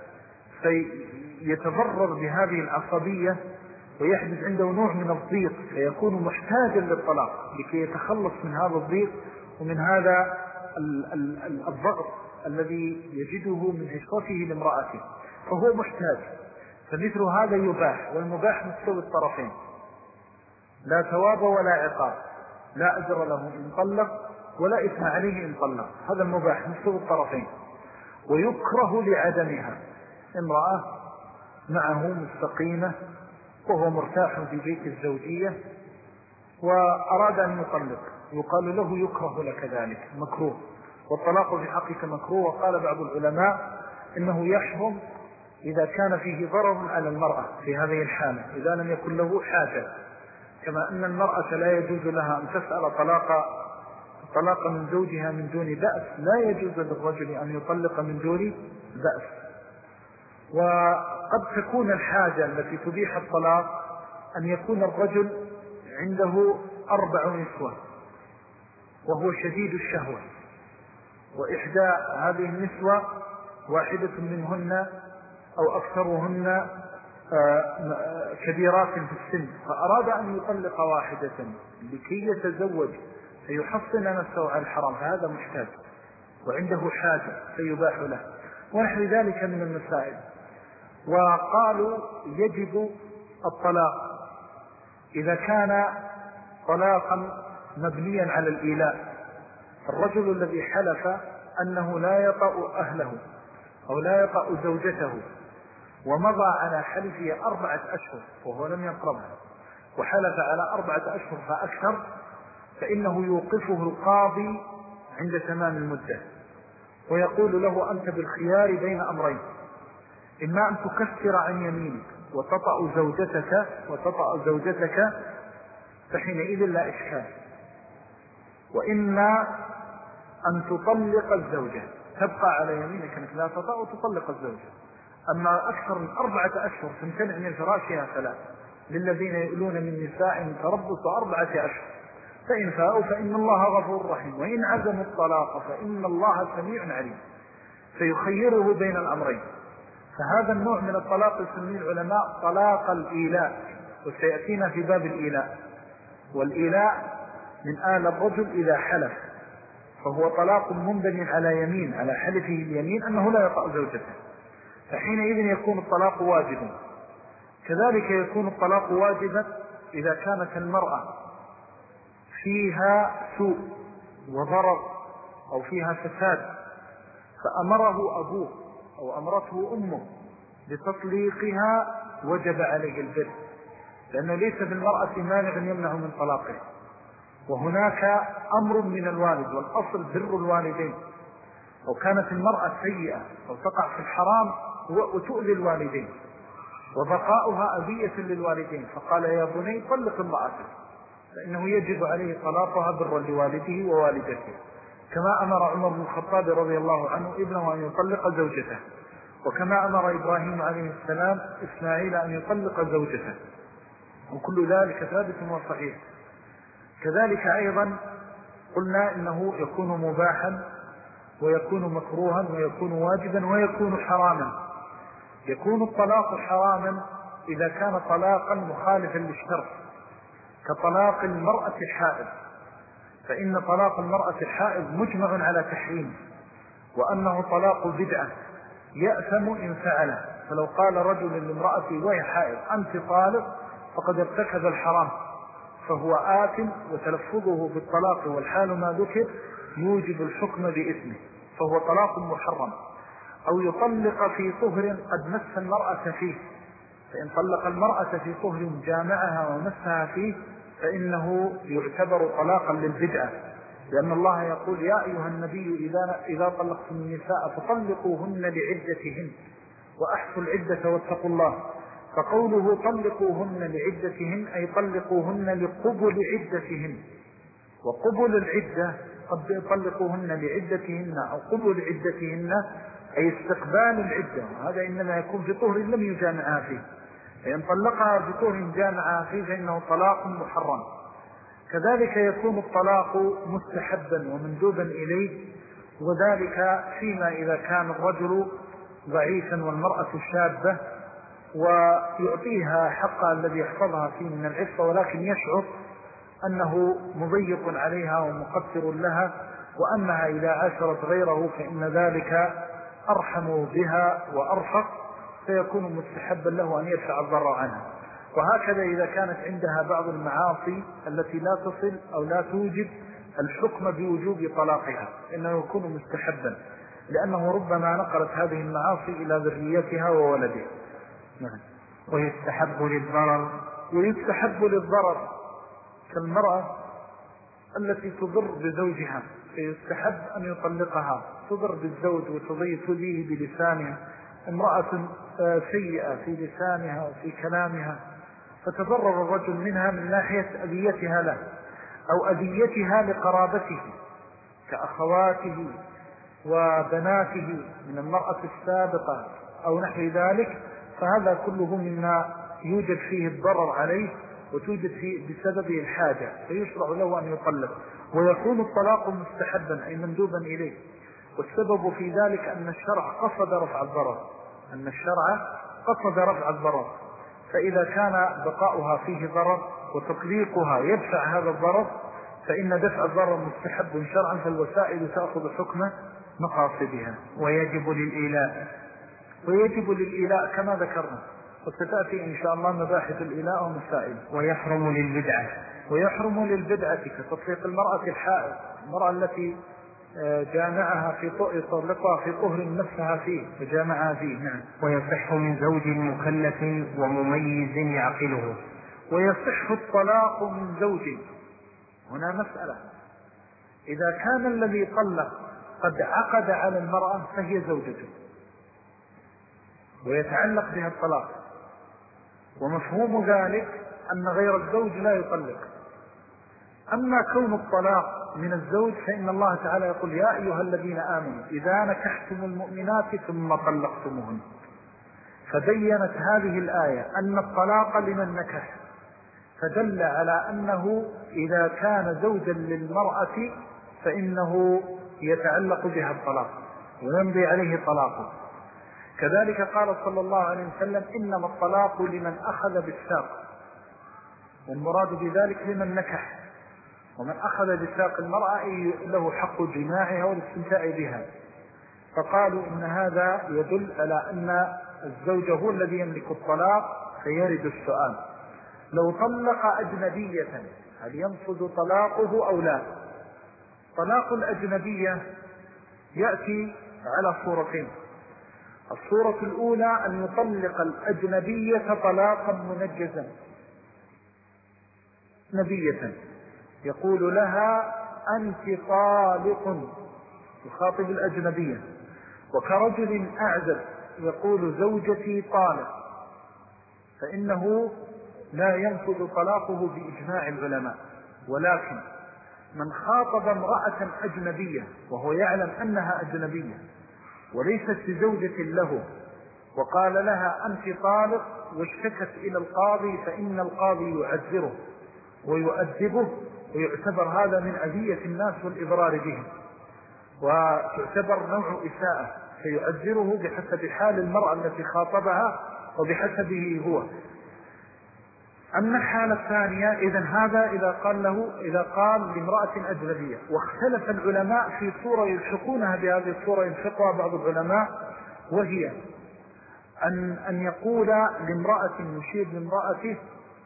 فيتضرر بهذه العصبية ويحدث عنده نوع من الضيق، فيكون محتاجا للطلاق لكي يتخلص من هذا الضيق ومن هذا الضغط الذي يجده من عشرته لامرأته، فهو محتاج. فمثل هذا يباح، والمباح مستوي الطرفين، لا ثواب ولا عقاب، لا أجر له إن طلق ولا إثم عليه إن طلق. هذا المباح مستوي الطرفين. ويكره لعدمها: امرأة معه مستقيمة وهو مرتاح في بيت الزوجية وأراد أن يطلق، يقال له: يكره لك ذلك، مكروه. والطلاق في حقك مكروه. وقال بعض العلماء إنه يحرم إذا كان فيه ضرر على المرأة في هذه الحالة، إذا لم يكن له حاجة، كما أن المرأة لا يجوز لها أن تسأل طلاق من زوجها من دون بأس، لا يجوز للرجل أن يطلق من دون بأس. وقد تكون الحاجة التي تبيح الطلاق أن يكون الرجل عنده 4 نسوة وهو شديد الشهوة، وإحدى هذه النسوة واحدة منهن أو أكثرهن كبيرات في السن، فأراد أن يطلق واحدة لكي يتزوج فيحصن نفسه على الحرام، فهذا محتاج وعنده حاجة فيباح له، ونحو ذلك من المسائل. وقالوا يجب الطلاق إذا كان طلاقا مبنيا على الإيلاء. الرجل الذي حلف أنه لا يطأ أهله أو لا يطأ زوجته ومضى على حلفه 4 أشهر وهو لم يقربها، وحلف على 4 أشهر فأكثر، فإنه يوقفه القاضي عند تمام المدة ويقول له: أنت بالخيار بين أمرين، إما أن تكفر عن يمينك وتطأ زوجتك فحينئذ لا إشكال، وإما أن تطلق الزوجة، تبقى على يمينك أنك لا تطأ وتطلق الزوجة. أما أكثر من 4 أشهر تمتنع من فراشها فلا. للذين يؤلون من نسائهم تربص 4 أشهر، فإن فاءوا فإن الله غفور رحيم، وإن عزموا الطلاق فإن الله سميع عليم، فيخيره بين الأمرين. فهذا النوع من الطلاق يسميه العلماء طلاق الإيلاء، وسيأتينا في باب الإيلاء. والإيلاء من آل الرجل إذا حلف، فهو طلاق منبني على يمين، على حلفه اليمين أنه لا يطأ زوجته، فحينئذ يكون الطلاق واجبا. كذلك يكون الطلاق واجبا إذا كانت المرأة فيها سوء وضرر أو فيها فساد، فأمره أبوه أو أمرته أمه بتطليقها، وجب عليه البر، لأنه ليس بالمرأة مانع يمنع من طلاقه، وهناك أمر من الوالد، والأصل بر الوالدين. لو كانت المرأة سيئة أو تقع في الحرام وتؤذي الوالدين، وبقاؤها أذية للوالدين، فقال يا بني طلق امرأتك، فإنه يجب عليه طلاقها برا لوالده ووالدته، كما أمر عمر بن الخطاب رضي الله عنه ابنه أن يطلق زوجته، وكما أمر إبراهيم عليه السلام إسماعيل أن يطلق زوجته، وكل ذلك ثابت وصحيح. كذلك أيضا قلنا إنه يكون مباحا ويكون مكروها ويكون واجبا ويكون حراما. يكون الطلاق حراما إذا كان طلاقا مخالفا للشرع، كطلاق المرأة الحائض، فإن طلاق المرأة الحائض مجمع على تحريم، وأنه طلاق بدعة يأثم إن فعله. فلو قال رجل لامرأتي وهي حائض أنت طالق، فقد ارتكب الحرام، فهو آثم، وتلفظه بالطلاق والحال ما ذكر يوجب الحكم بإثمه، فهو طلاق محرم. أو يطلق في طهر قد مس المرأة فيه، فإن طلق المرأة في طهر جامعها ومسها فيه فإنه يعتبر طلاقا للبدعة، لأن الله يقول يا أيها النبي إذا طلقتم النساء فطلقوهن لعدتهن وأحصوا العدة واتقوا الله. فقوله طلقوهن لعدتهن أي طلقوهن لقبل عدتهن، وقبل العدة قد يطلقوهن لعدتهن أو قبل عدتهن أي استقبال العدة، وهذا إنما يكون في طهر لم يجامعها فيه، فإن طلقها في طهر جامعها فيه فإنه طلاق محرم. كذلك يكون الطلاق مستحبا ومندوبا إليه، وذلك فيما إذا كان الرجل ضعيفا والمرأة شابة، ويعطيها حقها الذي يحفظها فيه من العفة، ولكن يشعر أنه مضيق عليها ومقصر لها، وأنها إذا عاشرت غيره فإن ذلك أرحم بها وأرفق، فيكون مستحبا له أن يدفع الضرر عنها. وهكذا إذا كانت عندها بعض المعاصي التي لا تصل أو لا توجب الحكم بوجوب طلاقها، إنه يكون مستحبا، لأنه ربما نقلت هذه المعاصي إلى ذريتها وولدها. ويستحب للضرر كالمرأة التي تضر بزوجها، فيستحب أن يطلقها، تضر بالزوج وتضيه بلسانها، امرأة سيئة في لسانها وفي كلامها، فتضرر الرجل منها من ناحية أذيتها له أو أذيتها لقرابته كأخواته وبناته من المرأة السابقة أو نحو ذلك، فهذا كله مما يوجد فيه الضرر عليه وتوجد فيه بسببه الحاجة، فيشرع له أن يطلق. ويكون الطلاق مستحبا أي مندوبا إليه، والسبب في ذلك أن الشرع قصد رفع الضرر، فإذا كان بقاؤها فيه ضرر وتطليقها يدفع هذا الضرر، فإن دفع الضرر مستحب شرعا، فالوسائل تأخذ حكم مقاصدها. ويجب للإيلاء كما ذكرنا، وستأتي إن شاء الله مباحث الإيلاء ومسائل. ويحرم للبدعة كتطليق المرأة الحائض، المرأة التي جامعها في طلقها في طهر نفسها فيه فجامعها فيه. نعم. ويصح من زوج مكلف ومميز يعقله. ويصح الطلاق من زوج. هنا مسألة، إذا كان الذي طلق قد عقد على المرأة فهي زوجته ويتعلق بها الطلاق، ومفهوم ذلك أن غير الزوج لا يطلق. أما كون الطلاق من الزوج فإن الله تعالى يقول يا أيها الذين آمنوا إذا نكحتم المؤمنات ثم طلقتموهن، فبينت هذه الآية أن الطلاق لمن نكح، فدل على أنه إذا كان زوجا للمرأة فإنه يتعلق بها الطلاق ويمضي عليه طلاقه. كذلك قال صلى الله عليه وسلم إنما الطلاق لمن أخذ بالساق، والمراد بذلك لمن نكح، ومن أخذ بساق المرأة له حق جماعها والاستمتاع بها. فقالوا إن هذا يدل على أن الزوج هو الذي يملك الطلاق، فيرد السؤال: لو طلق أجنبية هل ينفذ طلاقه أو لا؟ طلاق الأجنبية يأتي على صورتين. الصورة الأولى أن يطلق الأجنبية طلاقا منجزا، نبية يقول لها أنت طالق، يخاطب الأجنبية، وكرجل أعزب يقول زوجتي طالق، فإنه لا ينفذ طلاقه بإجماع العلماء. ولكن من خاطب امرأة أجنبية وهو يعلم أنها أجنبية وليست بزوجة له، وقال لها أنت طالق واشتكت إلى القاضي، فإن القاضي يعذره ويؤدبه، ويعتبر هذا من أذية الناس والإضرار بهم، وتعتبر نوع إساءة، فيعذره بحسب حال المرأة التي خاطبها وبحسبه هو. أما الحالة الثانية، إذن هذا إذا قال لامرأة أجنبية. واختلف العلماء في صورة يلحقونها بهذه الصورة، يلحقها بعض العلماء، وهي أن يقول لامرأة، يشير لامرأته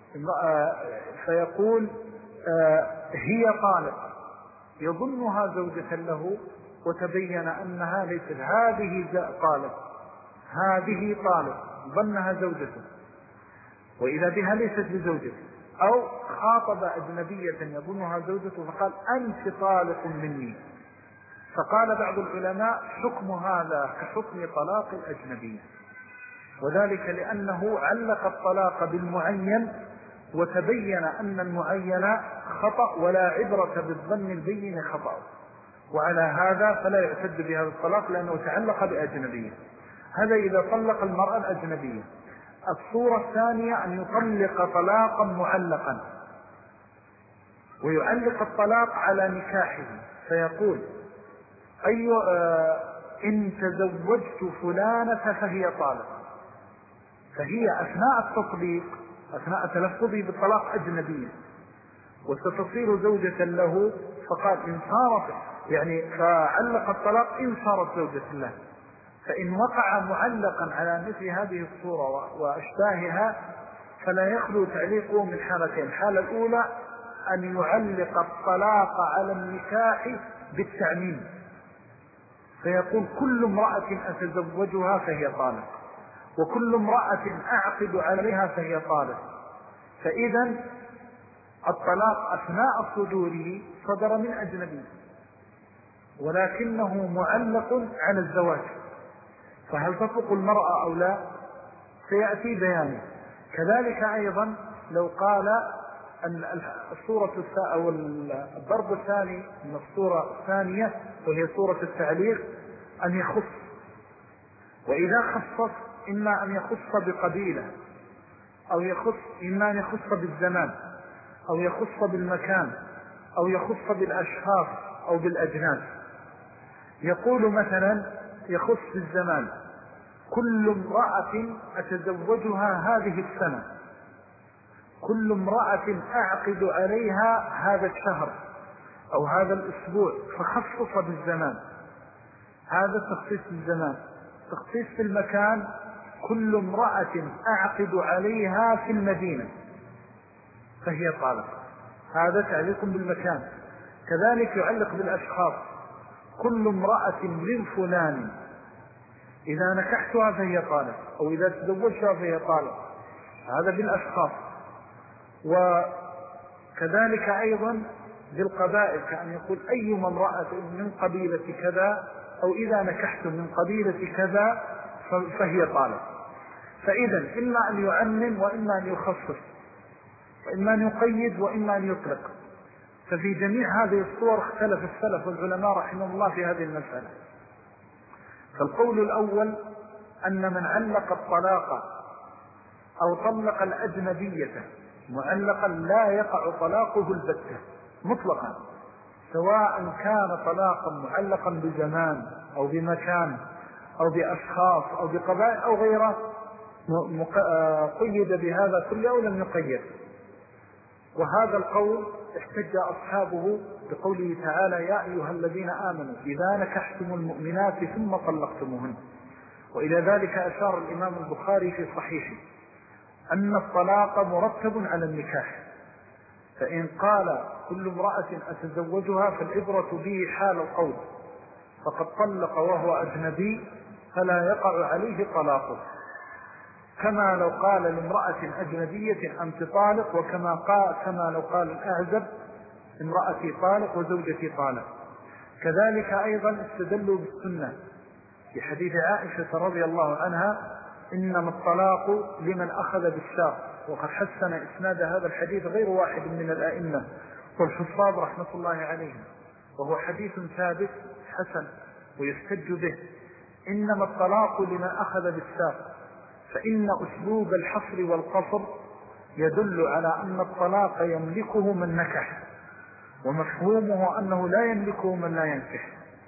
فيقول هي طالق، يظنها زوجة له، وتبين أنها ليست هذه طالق، هذه طالق، ظنها زوجته وإذا بها ليست بزوجته. أو خاطب أجنبية يظنها زوجته فقال أنت طالق مني. فقال بعض العلماء حكم هذا كحكم طلاق الأجنبية، وذلك لأنه علق الطلاق بالمعين، وتبين أن المعين خطأ، ولا عبرة بالظن البين خطأ، وعلى هذا فلا يعتد بهذا الطلاق لأنه تعلق بأجنبية. هذا إذا طلق المرأة الأجنبية. الصورة الثانية أن يطلق طلاقا معلقا، ويعلق الطلاق على نكاحه، فيقول إن تزوجت فلانة فهي طالق، فهي أثناء التطليق، أثناء تلفظه بالطلاق أجنبية وستصير زوجة له، فقال إن صارت فعلق الطلاق إن صارت زوجة له. فإن وقع معلقا على مثل هذه الصورة وأشباهها فلا يخلو تعليقه من حالتين. الحالة الأولى أن يعلق الطلاق على النكاح بالتعميم، فيقول كل امرأة أتزوجها فهي طالق، وكل امرأة أعقد عليها فهي طالق. فإذا الطلاق أثناء صدوره صدر من أجنبي، ولكنه معلق على الزواج، فهل تطلق المرأة أو لا سيأتي بيانه. كذلك أيضا لو قال أن الصورة أو الضرب الثاني من الصورة الثانية وهي صورة التعليق أن يخص، وإذا خصص إما أن يخص بقبيلة، أو إما أن يخص بالزمان، أو يخص بالمكان، أو يخص بالأشخاص أو بالأجناس. يقول مثلا يخص بالزمان: كل امرأة أتزوجها هذه السنة، كل امرأة أعقد عليها هذا الشهر أو هذا الأسبوع، فخصص بالزمان، هذا تخصيص بالزمان. تخصيص في المكان: كل امرأة أعقد عليها في المدينة فهي طالق، هذا تعليق بالمكان. كذلك يعلق بالأشخاص: كل امرأة من فلان إذا نكحتها فهي طالق، أو إذا تزوجتها فهي طالق، هذا بالأشخاص. وكذلك أيضا بالقبائل، كأن يقول أيما امرأة من قبيلة كذا، أو إذا نكحت من قبيلة كذا فهي طالق. فإذا إما أن يعمم وإما أن يخصص، وإما أن يقيد وإما أن يطلق. ففي جميع هذه الصور اختلف السلف والعلماء رحمه الله في هذه المسألة. فالقول الأول أن من علق الطلاق أو طلق الأجنبية معلقا لا يقع طلاقه البتة مطلقا، سواء كان طلاقا معلقا بزمان أو بمكان أو بأشخاص أو بقبائل أو غيره، قيد بهذا كله أو لم يقيد. وهذا القول احتج أصحابه بقوله تعالى يا أيها الذين آمنوا إذا نكحتم المؤمنات ثم طلقتموهن. وإلى ذلك أشار الإمام البخاري في صحيحه أن الطلاق مرتب على النكاح، فإن قال كل امرأة أتزوجها فالعبرة به حال القول، فقد طلق وهو أجنبي فلا يقع عليه طلاقه، كما لو قال لامرأة أجنبية أنت طالق، كما لو قال الأعزب امرأتي طالق وزوجتي طالق. كذلك أيضا استدلوا بالسنة في حديث عائشة رضي الله عنها إنما الطلاق لمن أخذ بالساق، وقد حسن إسناد هذا الحديث غير واحد من الآئمة والحفاظ رحمة الله عليهم، وهو حديث ثابت حسن ويحتج به. إنما الطلاق لمن أخذ بالساق، فإن أسلوب الحصر والقصر يدل على أن الطلاق يملكه من نكح، ومفهومه أنه لا يملكه من لا ينكح،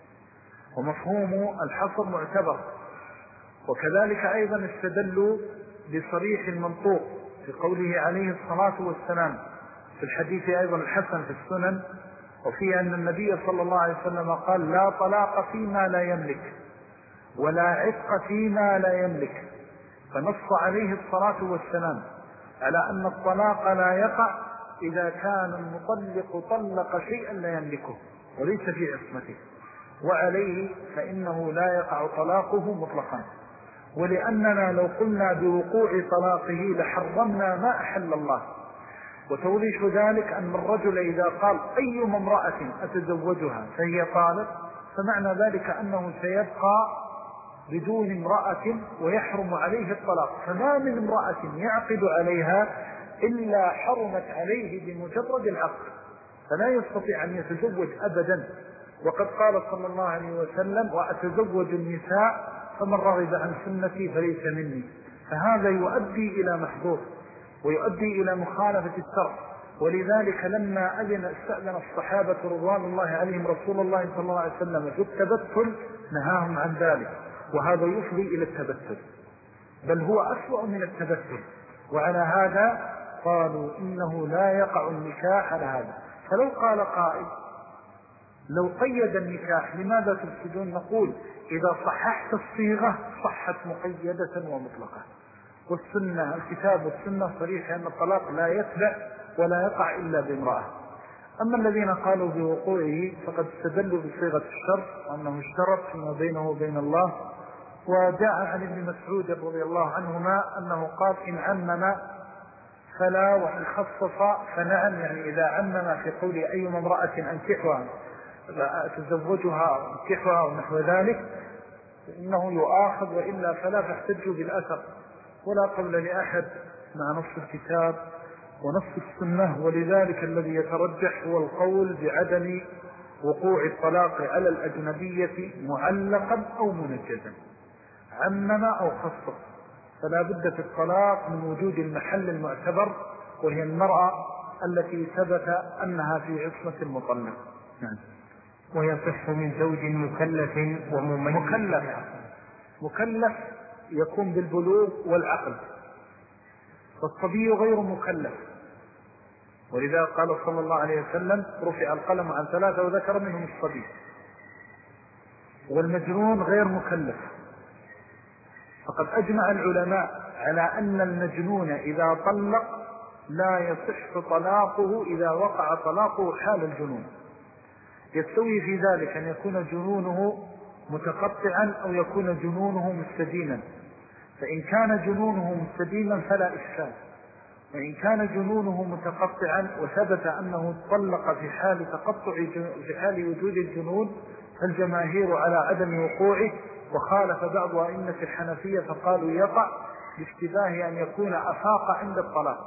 ومفهوم الحصر معتبر. وكذلك أيضا استدلوا بصريح المنطوق في قوله عليه الصلاة والسلام في الحديث أيضا الحسن في السنن، وفيه أن النبي صلى الله عليه وسلم قال لا طلاق فيما لا يملك ولا عتق فيما لا يملك، فنص عليه الصلاة والسلام على أن الطلاق لا يقع إذا كان المطلق طلق شيئا لا يملكه وليس في عصمته، وعليه فإنه لا يقع طلاقه مطلقا. ولأننا لو قلنا بوقوع طلاقه لحرمنا ما أحل الله. وتوضيح ذلك أن الرجل إذا قال أي امرأة أتزوجها فهي طالق، فمعنى ذلك أنه سيبقى بدون امرأة ويحرم عليه الطلاق، فما من امرأة يعقد عليها إلا حرمت عليه بمجرد العقد، فلا يستطيع أن يتزوج أبدا. وقد قال صلى الله عليه وسلم وأتزوج النساء فمن رغب عن سنتي فليس مني. فهذا يؤدي إلى محظور ويؤدي إلى مخالفة الشرع. ولذلك لما استأذن الصحابة رضوان الله عليهم رسول الله صلى الله عليه وسلم في التبتل نهاهم عن ذلك، وهذا يفضي إلى التبتل، بل هو أسوأ من التبتل. وعلى هذا قالوا إنه لا يقع النكاح على هذا. فلو قال قائل لو قيد النكاح لماذا تفسدون؟ نقول إذا صححت الصيغة صحت مقيدة ومطلقة، والسنة الكتاب والسنة صريح أن الطلاق لا يتبع ولا يقع إلا بامرأة. أما الذين قالوا بوقوعه فقد استدلوا بصيغة الشرط وأنه اشترط فيما بينه وبين الله. وجاء عن ابن مسعود رضي الله عنهما أنه قال إن عمم فلا وإن خصص فنعم، يعني إذا عمم في قول أي امرأة أنكحها تزوجها أنكحها ونحو ذلك إنه يؤاخذ، وإلا فلا، فاحتجوا بالأثر ولا قول لأحد مع نص الكتاب ونص السنة. ولذلك الذي يترجح هو القول بعدم وقوع الطلاق على الأجنبية معلقا أو منجزا، عمم أو خصص، فلا بد في الطلاق من وجود المحل المعتبر وهي المرأة التي ثبت أنها في عصمة المطلق. نعم. ويصح من زوج مكلف ومميز. مكلف يكون بالبلوغ والعقل، والصبي غير مكلف، ولذا قال صلى الله عليه وسلم رفع القلم عن 3 وذكر منهم الصبي. والمجنون غير مكلف، فقد أجمع العلماء على أن المجنون إذا طلق لا يصح طلاقه إذا وقع طلاقه حال الجنون. يستوي في ذلك أن يكون جنونه متقطعا أو يكون جنونه مستديما، فإن كان جنونه مستديما فلا إشكال، وإن كان جنونه متقطعا وثبت أنه طلق في حال وجود الجنون فالجماهير على عدم وقوعه. وخالف بعض أئمة الحنفية فقالوا يقع باشتباه أن يكون أفاق عند الطلاق.